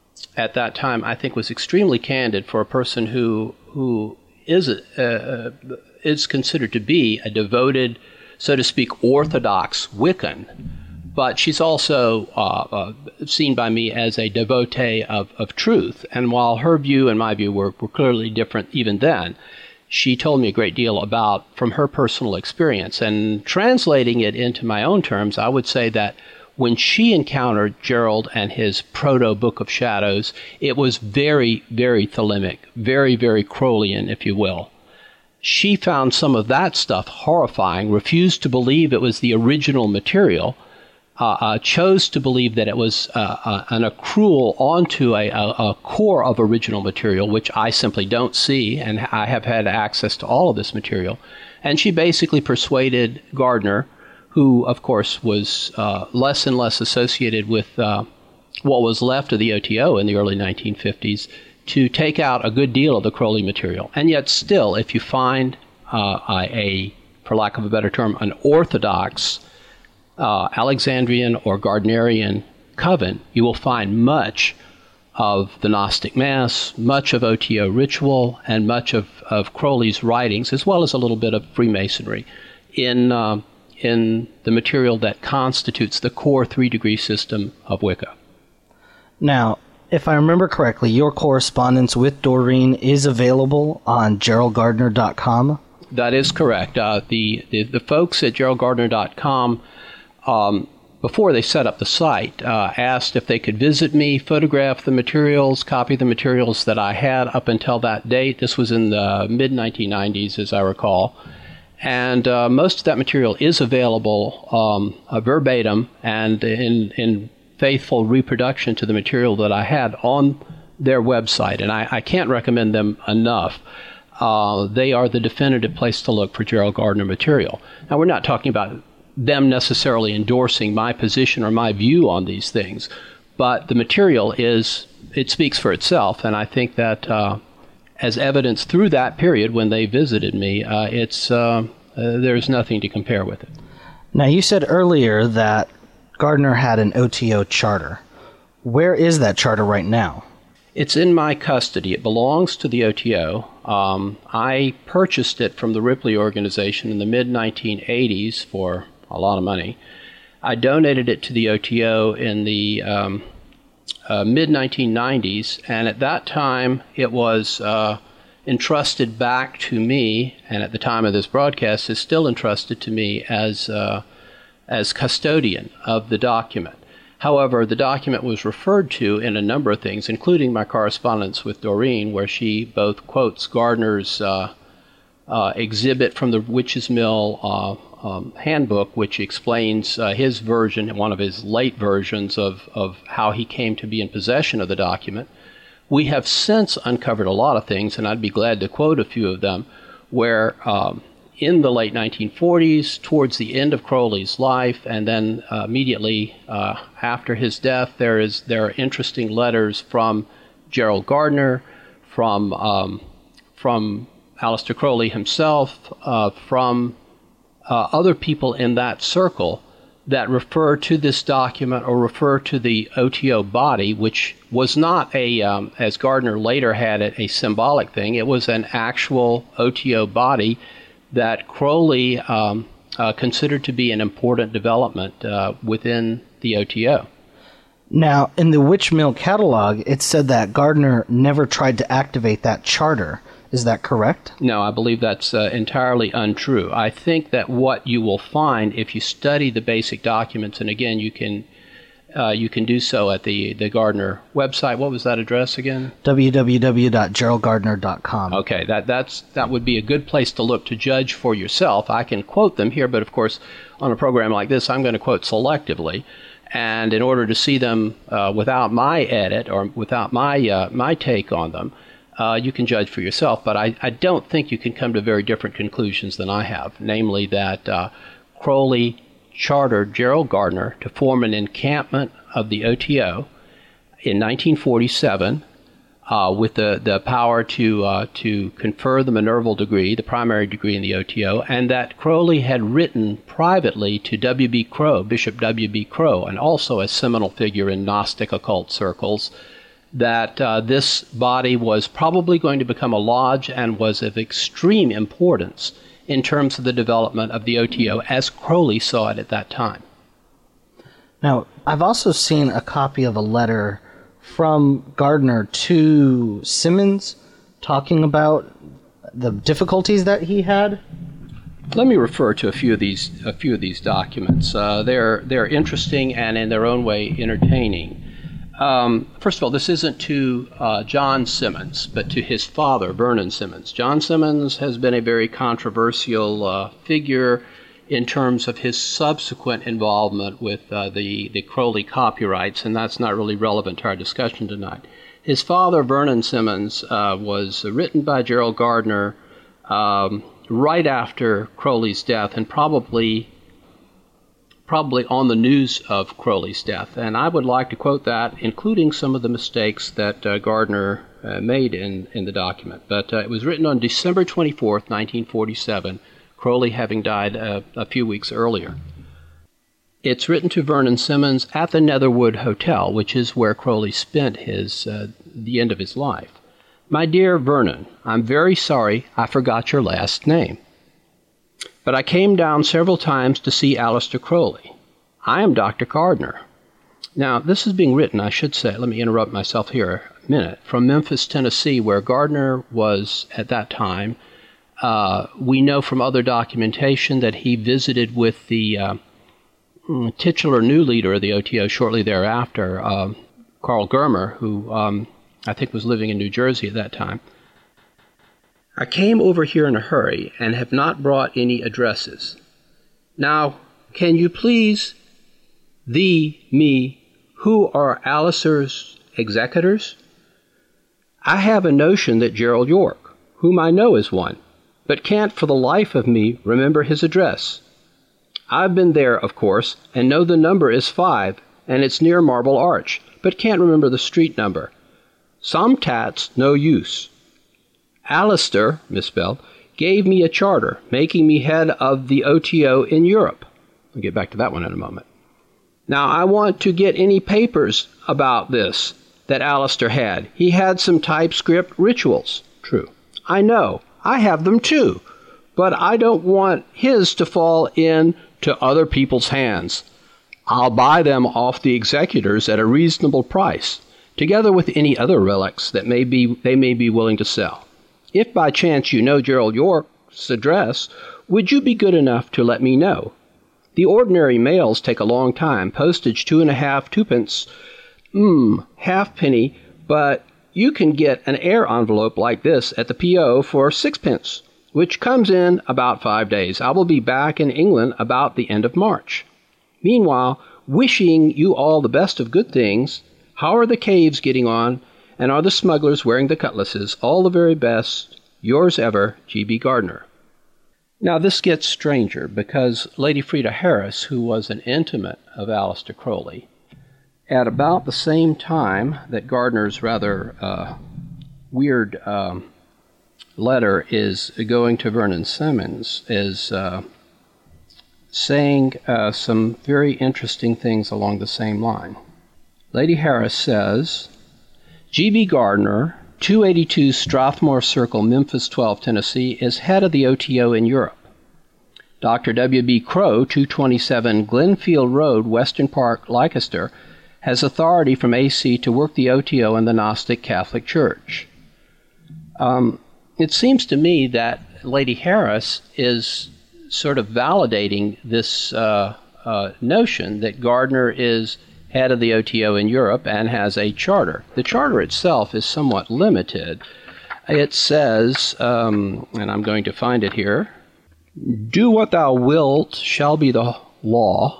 at that time, I think was extremely candid for a person who who is uh, is considered to be a devoted, so to speak, orthodox Wiccan, but she's also uh, uh, seen by me as a devotee of, of truth. And while her view and my view were, were clearly different even then, she told me a great deal about from her personal experience. And translating it into my own terms, I would say that when she encountered Gerald and his proto-Book of Shadows, it was very, very thelemic, very, very Crowleyan, if you will. She found some of that stuff horrifying, refused to believe it was the original material, uh, uh, chose to believe that it was uh, uh, an accrual onto a, a, a core of original material, which I simply don't see, and I have had access to all of this material. And she basically persuaded Gardner, who, of course, was uh, less and less associated with uh, what was left of the O T O in the early nineteen fifties, to take out a good deal of the Crowley material. And yet still, if you find uh, a, for lack of a better term, an orthodox uh, Alexandrian or Gardnerian coven, you will find much of the Gnostic Mass, much of O T O ritual, and much of, of Crowley's writings, as well as a little bit of Freemasonry in uh, in the material that constitutes the core three-degree system of Wicca. Now, if I remember correctly, your correspondence with Doreen is available on gerald gardner dot com? That is correct. Uh, the, the the folks at gerald gardner dot com, um, before they set up the site, uh, asked if they could visit me, photograph the materials, copy the materials that I had up until that date. This was in the mid nineteen nineties, as I recall. And uh, most of that material is available um, uh, verbatim and in, in faithful reproduction to the material that I had on their website. And I, I can't recommend them enough. Uh, they are the definitive place to look for Gerald Gardner material. Now, we're not talking about them necessarily endorsing my position or my view on these things, but the material is, it speaks for itself. And I think that uh, as evidenced through that period when they visited me, uh, it's uh, uh, there's nothing to compare with it. Now, you said earlier that Gardner had an O T O charter. Where is that charter right now? It's in my custody. It belongs to the O T O. Um, I purchased it from the Ripley organization in the mid nineteen eighties for a lot of money. I donated it to the O T O in the um, uh, mid nineteen nineties, and at that time it was uh, entrusted back to me, and at the time of this broadcast is still entrusted to me as uh, as custodian of the document. However, the document was referred to in a number of things, including my correspondence with Doreen, where she both quotes Gardner's uh, uh, exhibit from the Witch's Mill uh, um, handbook, which explains uh, his version, one of his late versions of, of how he came to be in possession of the document. We have since uncovered a lot of things, and I'd be glad to quote a few of them, where um, in the late nineteen forties, towards the end of Crowley's life, and then uh, immediately uh, after his death, there is there are interesting letters from Gerald Gardner, from um, from Aleister Crowley himself, uh, from uh, other people in that circle that refer to this document or refer to the O T O body, which was not a, um, as Gardner later had it, a symbolic thing. It was an actual O T O body that Crowley um, uh, considered to be an important development uh, within the O T O. Now, in the Witch Mill catalog, it said that Gardner never tried to activate that charter. Is that correct? No, I believe that's uh, entirely untrue. I think that what you will find if you study the basic documents, and again, you can uh, you can do so at the, the Gardner website. What was that address again? w w w dot gerald gardner dot com. Okay, that that's that would be a good place to look to judge for yourself. I can quote them here, but of course, on a program like this, I'm going to quote selectively. And in order to see them uh, without my edit or without my uh, my take on them, uh, you can judge for yourself. But I, I don't think you can come to very different conclusions than I have, namely that uh, Crowley chartered Gerald Gardner to form an encampment of the O T O in nineteen forty-seven uh, with the, the power to uh, to confer the Minerval degree, the primary degree in the O T O, and that Crowley had written privately to W B. Crowe, Bishop W B. Crowe, and also a seminal figure in Gnostic occult circles, that uh, this body was probably going to become a lodge and was of extreme importance in terms of the development of the O T O as Crowley saw it at that time. Now, I've also seen a copy of a letter from Gardner to Simmons talking about the difficulties that he had. Let me refer to a few of these a few of these documents. Uh, they're they're interesting and in their own way entertaining. Um, first of all, this isn't to uh, John Simmons, but to his father, Vernon Simmons. John Simmons has been a very controversial uh, figure in terms of his subsequent involvement with uh, the, the Crowley copyrights, and that's not really relevant to our discussion tonight. His father, Vernon Simmons, uh, was written by Gerald Gardner um, right after Crowley's death, and probably probably on the news of Crowley's death. And I would like to quote that, including some of the mistakes that uh, Gardner uh, made in, in the document. But uh, it was written on December twenty-fourth, nineteen forty-seven, Crowley having died uh, a few weeks earlier. It's written to Vernon Simmons at the Netherwood Hotel, which is where Crowley spent his uh, the end of his life. My dear Vernon, I'm very sorry I forgot your last name, but I came down several times to see Aleister Crowley. I am Doctor Gardner. Now, this is being written, I should say, let me interrupt myself here a minute, from Memphis, Tennessee, where Gardner was, at that time, Uh, we know from other documentation that he visited with the uh, titular new leader of the O T O shortly thereafter, uh, Carl Germer, who um, I think was living in New Jersey at that time. I came over here in a hurry and have not brought any addresses. Now, can you please, thee, me, who are Alister's executors? I have a notion that Gerald York, whom I know is one, but can't for the life of me remember his address. I've been there, of course, and know the number is five, and it's near Marble Arch, but can't remember the street number. Some tats no use. Alister, misspelled, gave me a charter, making me head of the O T O in Europe. I'll get back to that one in a moment. Now, I want to get any papers about this that Alister had. He had some typescript rituals. True. I know. I have them too. But I don't want his to fall into other people's hands. I'll buy them off the executors at a reasonable price, together with any other relics that may be they may be willing to sell. If by chance you know Gerald York's address, would you be good enough to let me know? The ordinary mails take a long time, postage two and a half, twopence, mmm, halfpenny, but you can get an air envelope like this at the P O for sixpence, which comes in about five days. I will be back in England about the end of March. Meanwhile, wishing you all the best of good things, how are the caves getting on, and are the smugglers wearing the cutlasses? All the very best. Yours ever, G B Gardner. Now, this gets stranger because Lady Freda Harris, who was an intimate of Aleister Crowley, at about the same time that Gardner's rather uh, weird um, letter is going to Vernon Simmons, is uh, saying uh, some very interesting things along the same line. Lady Harris says, G B Gardner, two eighty-two Strathmore Circle, Memphis twelve, Tennessee, is head of the O T O in Europe. Doctor W B Crow, two twenty-seven Glenfield Road, Western Park, Leicester, has authority from A C to work the O T O in the Gnostic Catholic Church. Um, it seems to me that Lady Harris is sort of validating this uh, uh, notion that Gardner is head of the O T O in Europe and has a charter. The charter itself is somewhat limited. It says, um, and I'm going to find it here, do what thou wilt shall be the law.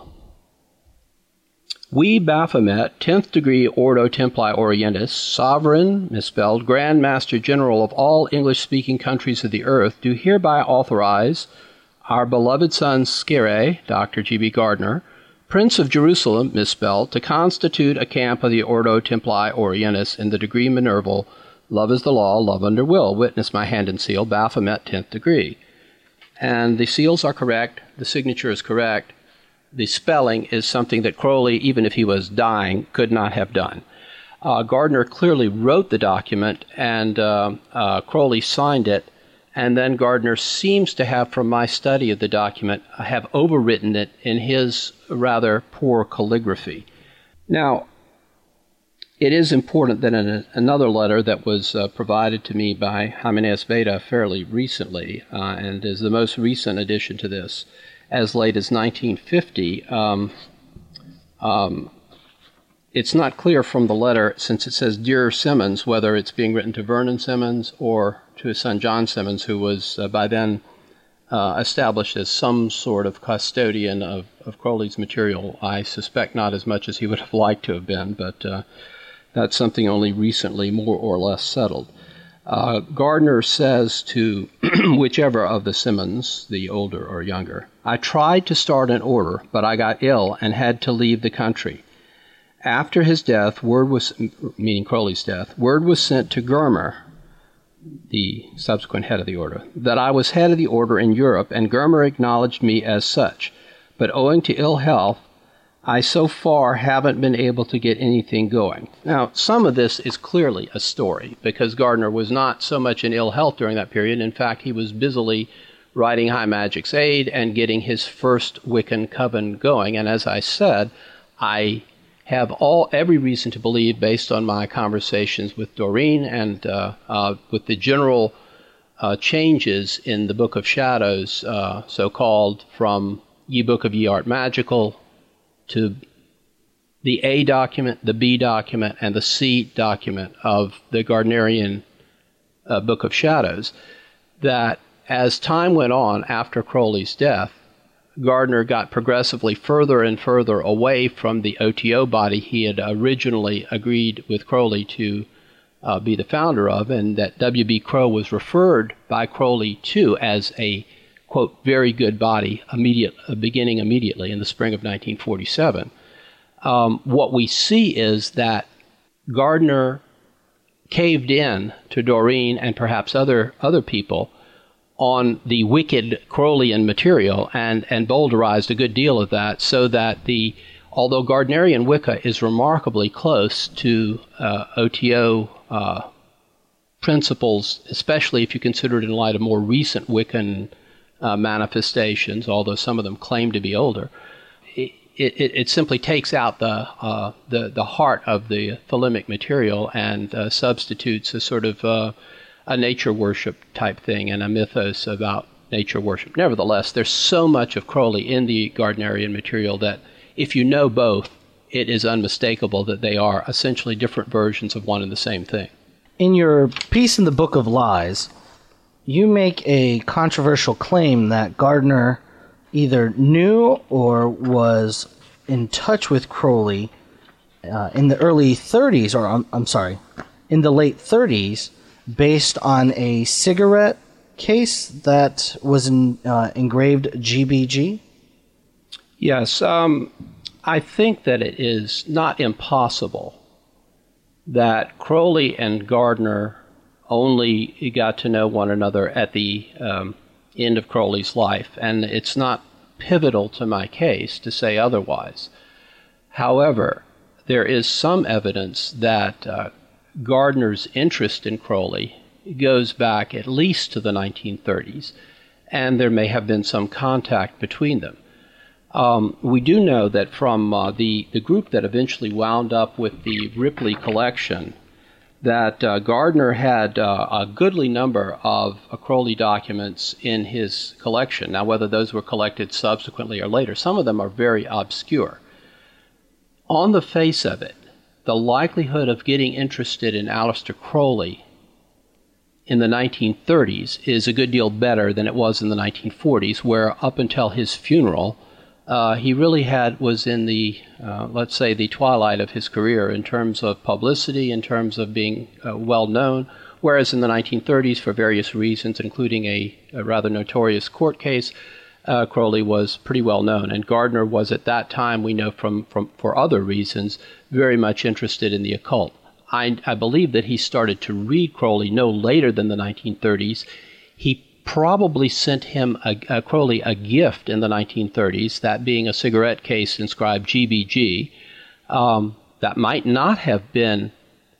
We, Baphomet, tenth degree Ordo Templi Orientis, sovereign, misspelled, Grand Master General of all English-speaking countries of the earth, do hereby authorize our beloved son Scire, Doctor G B Gardner, Prince of Jerusalem, misspelled, to constitute a camp of the Ordo Templi Orientis in the degree Minerval, love is the law, love under will, witness my hand and seal, Baphomet, tenth degree. And the seals are correct, the signature is correct, the spelling is something that Crowley, even if he was dying, could not have done. Uh, Gardner clearly wrote the document, and uh, uh, Crowley signed it, and then Gardner seems to have, from my study of the document, have overwritten it in his rather poor calligraphy. Now, it is important that in a, another letter that was uh, provided to me by Jimenez Veda fairly recently, uh, and is the most recent addition to this, as late as nineteen fifty, um, um, it's not clear from the letter, since it says Dear Simmons, whether it's being written to Vernon Simmons or to his son John Simmons, who was uh, by then uh, established as some sort of custodian of, of Crowley's material. I suspect not as much as he would have liked to have been, but uh, that's something only recently more or less settled. Uh, Gardner says to whichever of the Simmons, the older or younger, I tried to start an order, but I got ill and had to leave the country. After his death, word was, meaning Crowley's death, word was sent to Germer, the subsequent head of the order, that I was head of the order in Europe, and Germer acknowledged me as such. But owing to ill health, I so far haven't been able to get anything going. Now, some of this is clearly a story, because Gardner was not so much in ill health during that period. In fact, he was busily writing High Magic's Aid and getting his first Wiccan coven going. And as I said, I have all every reason to believe, based on my conversations with Doreen and uh, uh, with the general uh, changes in the Book of Shadows, uh, so-called, from Ye Book of Ye Art Magical to the A document, the B document, and the C document of the Gardnerian uh, Book of Shadows, that as time went on after Crowley's death, Gardner got progressively further and further away from the O T O body he had originally agreed with Crowley to uh, be the founder of, and that W B. Crowe was referred by Crowley to as a, quote, very good body, immediate, uh, beginning immediately in the spring of nineteen forty-seven. Um, what we see is that Gardner caved in to Doreen and perhaps other other people on the wicked Crowleyan material and, and bowdlerized a good deal of that, so that the, although Gardnerian Wicca is remarkably close to uh, O T O uh, principles, especially if you consider it in light of more recent Wiccan uh, manifestations, although some of them claim to be older, it, it, it simply takes out the, uh, the, the heart of the Thelemic material and uh, substitutes a sort of uh, a nature worship type thing and a mythos about nature worship. Nevertheless, there's so much of Crowley in the Gardnerian material that if you know both, it is unmistakable that they are essentially different versions of one and the same thing. In your piece in the Book of Lies, you make a controversial claim that Gardner either knew or was in touch with Crowley uh, in the early thirties, or I'm, I'm sorry, in the late thirties, based on a cigarette case that was in, uh, engraved G B G? Yes, um, I think that it is not impossible that Crowley and Gardner only got to know one another at the um, end of Crowley's life, and it's not pivotal to my case to say otherwise. However, there is some evidence that uh, Gardner's interest in Crowley goes back at least to the nineteen thirties, and there may have been some contact between them. Um, we do know that from uh, the, the group that eventually wound up with the Ripley collection, that uh, Gardner had uh, a goodly number of uh, Crowley documents in his collection. Now, whether those were collected subsequently or later, some of them are very obscure. On the face of it, the likelihood of getting interested in Aleister Crowley in the nineteen thirties is a good deal better than it was in the nineteen forties, where up until his funeral, uh, he really had was in the, uh, let's say, the twilight of his career in terms of publicity, in terms of being uh, well-known, whereas in the nineteen thirties, for various reasons, including a, a rather notorious court case, Uh, Crowley was pretty well known, and Gardner was at that time, we know from, from for other reasons, very much interested in the occult. I, I believe that he started to read Crowley no later than the nineteen thirties. He probably sent him a, a Crowley a gift in the nineteen thirties, that being a cigarette case inscribed G B G. Um, that might not have been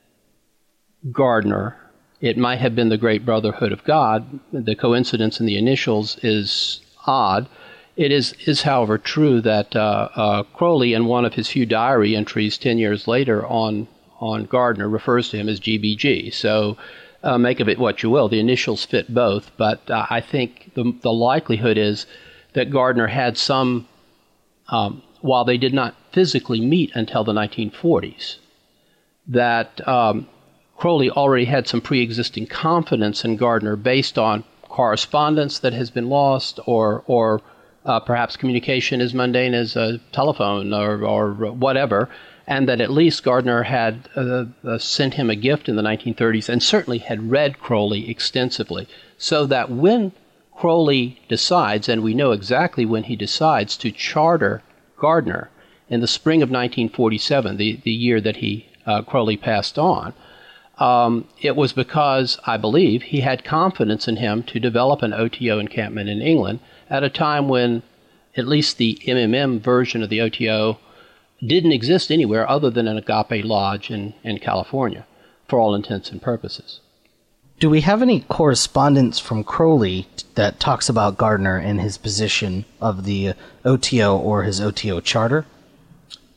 Gardner. It might have been the Great Brotherhood of God. The coincidence in the initials is odd. It is, is however, true that uh, uh, Crowley, in one of his few diary entries ten years later on, on Gardner, refers to him as G B G. So uh, make of it what you will. The initials fit both, but uh, I think the, the likelihood is that Gardner had some, um, while they did not physically meet until the nineteen forties, that um, Crowley already had some pre-existing confidence in Gardner based on correspondence that has been lost, or or uh, perhaps communication as mundane as a telephone or, or whatever, and that at least Gardner had uh, uh, sent him a gift in the nineteen thirties and certainly had read Crowley extensively, so that when Crowley decides, and we know exactly when he decides, to charter Gardner in the spring of nineteen forty-seven, the, the year that he uh, Crowley passed on, Um, it was because, I believe, he had confidence in him to develop an O T O encampment in England at a time when at least the M M M version of the O T O didn't exist anywhere other than an Agape Lodge in, in California, for all intents and purposes. Do we have any correspondence from Crowley that talks about Gardner and his position of the O T O or his O T O charter?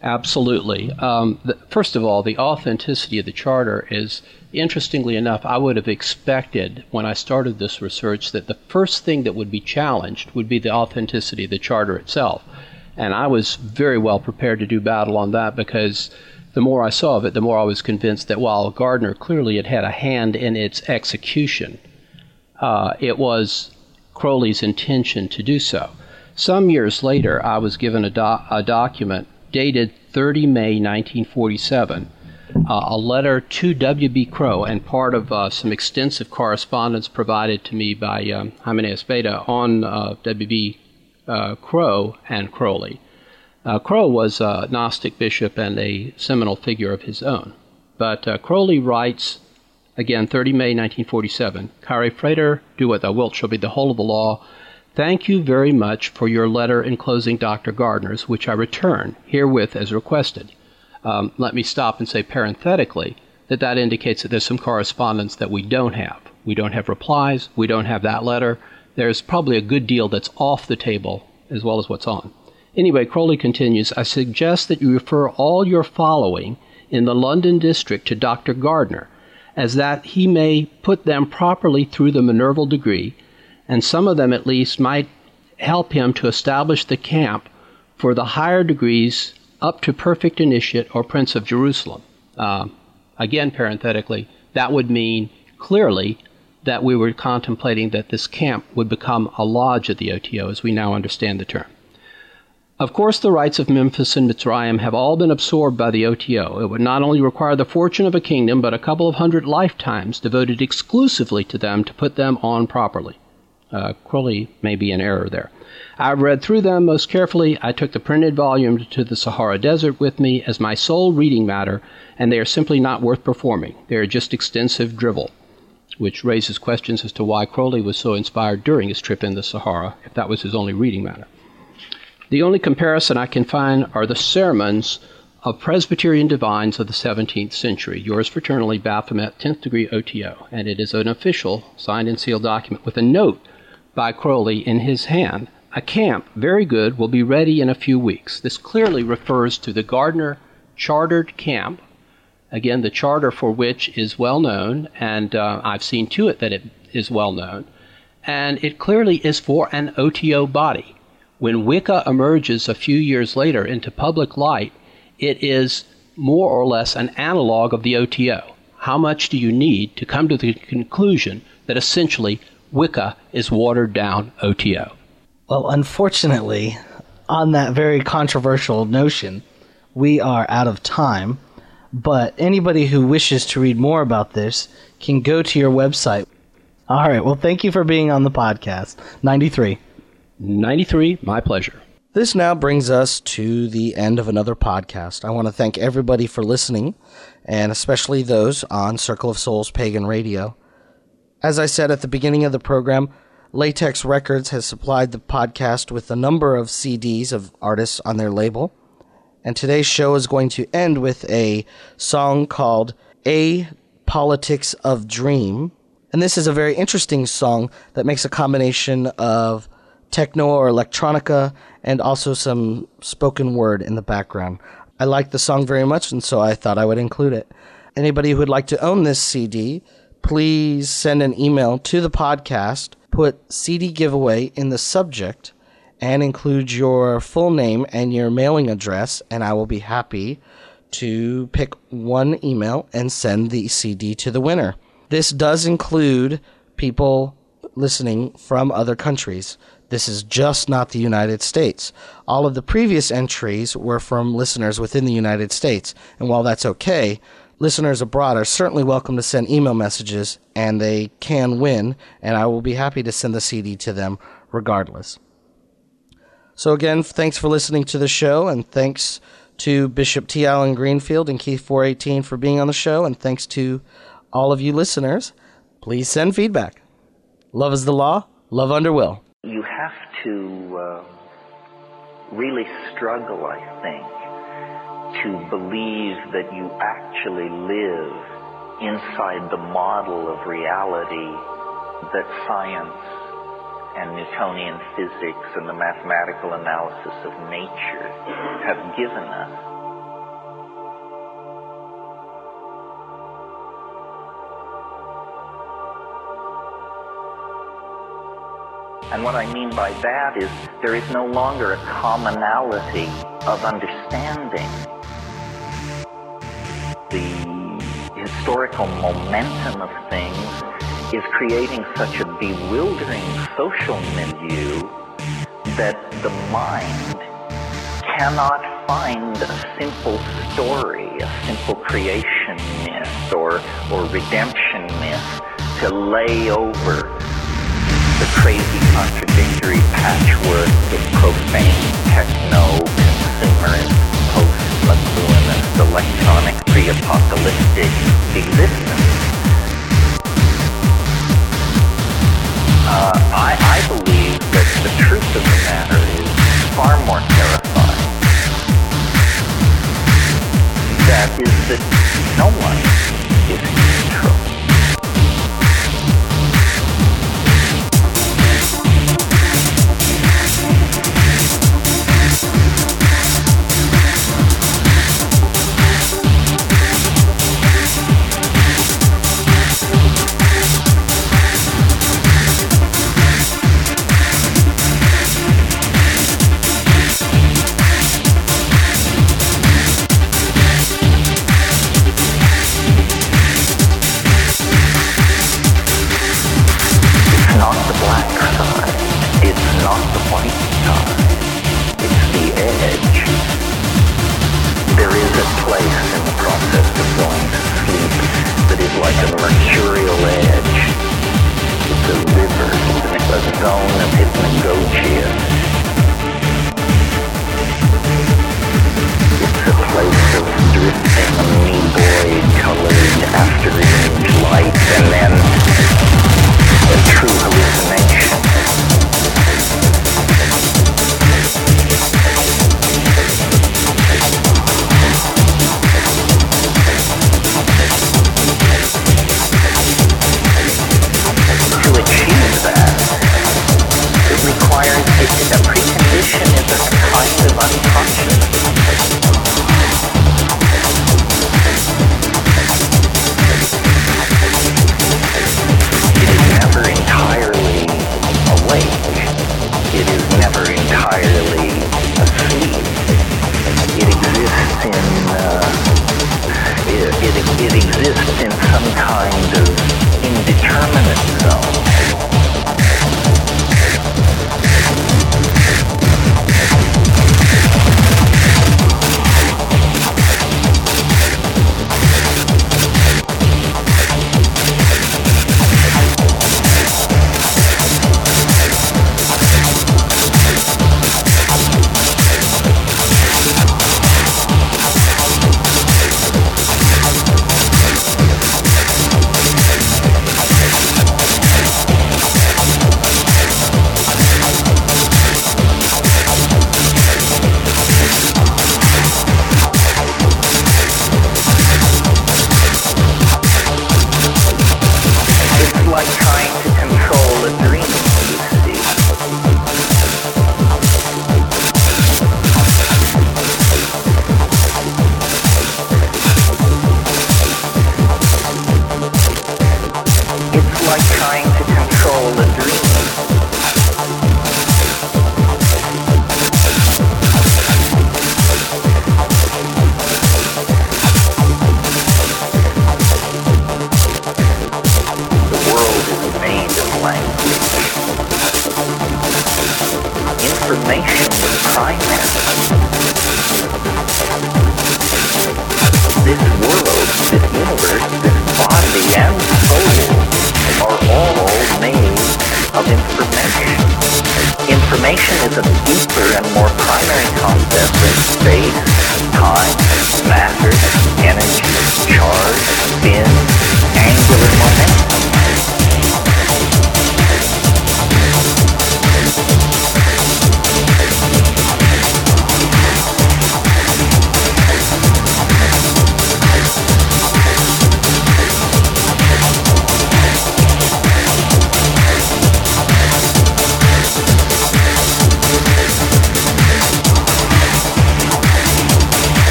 Absolutely. Um, the, first of all, the authenticity of the charter is, interestingly enough, I would have expected when I started this research that the first thing that would be challenged would be the authenticity of the charter itself. And I was very well prepared to do battle on that, because the more I saw of it, the more I was convinced that while Gardner clearly had had a hand in its execution, uh, it was Crowley's intention to do so. Some years later, I was given a, do- a document dated the thirtieth of May, nineteen forty-seven, uh, a letter to W B. Crowe, and part of uh, some extensive correspondence provided to me by um, Jimenez Beta on uh, W B. Uh, Crowe and Crowley. Uh, Crowe was a Gnostic bishop and a seminal figure of his own. But uh, Crowley writes, again, the thirtieth of May, nineteen forty-seven, Care Frater, do what thou wilt shall be the whole of the law. Thank you very much for your letter enclosing Doctor Gardner's, which I return herewith as requested. Um, let me stop and say parenthetically that that indicates that there's some correspondence that we don't have. We don't have replies. We don't have that letter. There's probably a good deal that's off the table as well as what's on. Anyway, Crowley continues, I suggest that you refer all your following in the London district to Doctor Gardner, as that he may put them properly through the Minerval degree, and some of them at least might help him to establish the camp for the higher degrees up to perfect initiate or Prince of Jerusalem. Uh, again, parenthetically, that would mean clearly that we were contemplating that this camp would become a lodge of the O T O, as we now understand the term. Of course, the rights of Memphis and Mitzrayim have all been absorbed by the O T O. It would not only require the fortune of a kingdom, but a couple of hundred lifetimes devoted exclusively to them to put them on properly. Uh, Crowley may be in error there. I've read through them most carefully. I took the printed volume to the Sahara Desert with me as my sole reading matter, and they are simply not worth performing. They are just extensive drivel, which raises questions as to why Crowley was so inspired during his trip in the Sahara, if that was his only reading matter. The only comparison I can find are the sermons of Presbyterian divines of the seventeenth century, yours fraternally, Baphomet, tenth degree O T O, and it is an official, signed and sealed document with a note by Crowley in his hand. A camp, very good, will be ready in a few weeks. This clearly refers to the Gardner chartered camp, again, the charter for which is well known, and uh, I've seen to it that it is well known, and it clearly is for an O T O body. When Wicca emerges a few years later into public light, it is more or less an analog of the O T O. How much do you need to come to the conclusion that essentially Wicca is watered-down O T O? Well, unfortunately, on that very controversial notion, we are out of time. But anybody who wishes to read more about this can go to your website. All right. Well, thank you for being on the podcast. ninety-three. ninety-three, my pleasure. This now brings us to the end of another podcast. I want to thank everybody for listening, and especially those on Circle of Souls Pagan Radio. As I said at the beginning of the program, Latex Records has supplied the podcast with a number of C Ds of artists on their label. And today's show is going to end with a song called A Politics of Dream. And this is a very interesting song that makes a combination of techno or electronica and also some spoken word in the background. I like the song very much, and so I thought I would include it. Anybody who would like to own this C D, please send an email to the podcast, put C D giveaway in the subject, and include your full name and your mailing address, and I will be happy to pick one email and send the C D to the winner. This does include people listening from other countries. This is just not the United States. All of the previous entries were from listeners within the United States, and while that's okay, listeners abroad are certainly welcome to send email messages, and they can win, and I will be happy to send the C D to them regardless. So again, thanks for listening to the show, and thanks to Bishop T. Allen Greenfield and Keith four eighteen for being on the show, and thanks to all of you listeners. Please send feedback. Love is the law. Love under will. You have to uh, really struggle, I think, to believe that you actually live inside the model of reality that science and Newtonian physics and the mathematical analysis of nature have given us. And what I mean by that is there is no longer a commonality of understanding. The historical momentum of things is creating such a bewildering social milieu that the mind cannot find a simple story, a simple creation myth or, or redemption myth to lay over the crazy contradictory patchwork of profane techno-consumerist, post-masculinist, electronic, pre-apocalyptic existence. Uh, I, I believe that the truth of the matter is far more terrifying. That is that no one is in control.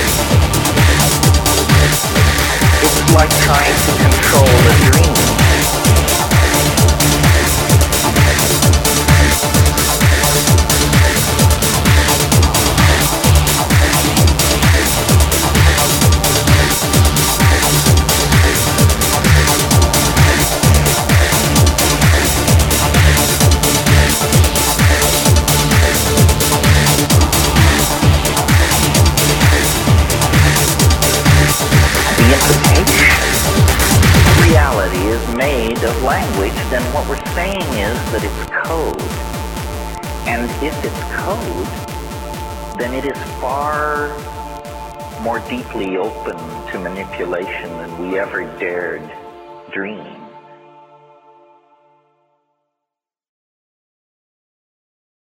like trying to control a dream. language, then what we're saying is that it's code. And if it's code, then it is far more deeply open to manipulation than we ever dared dream.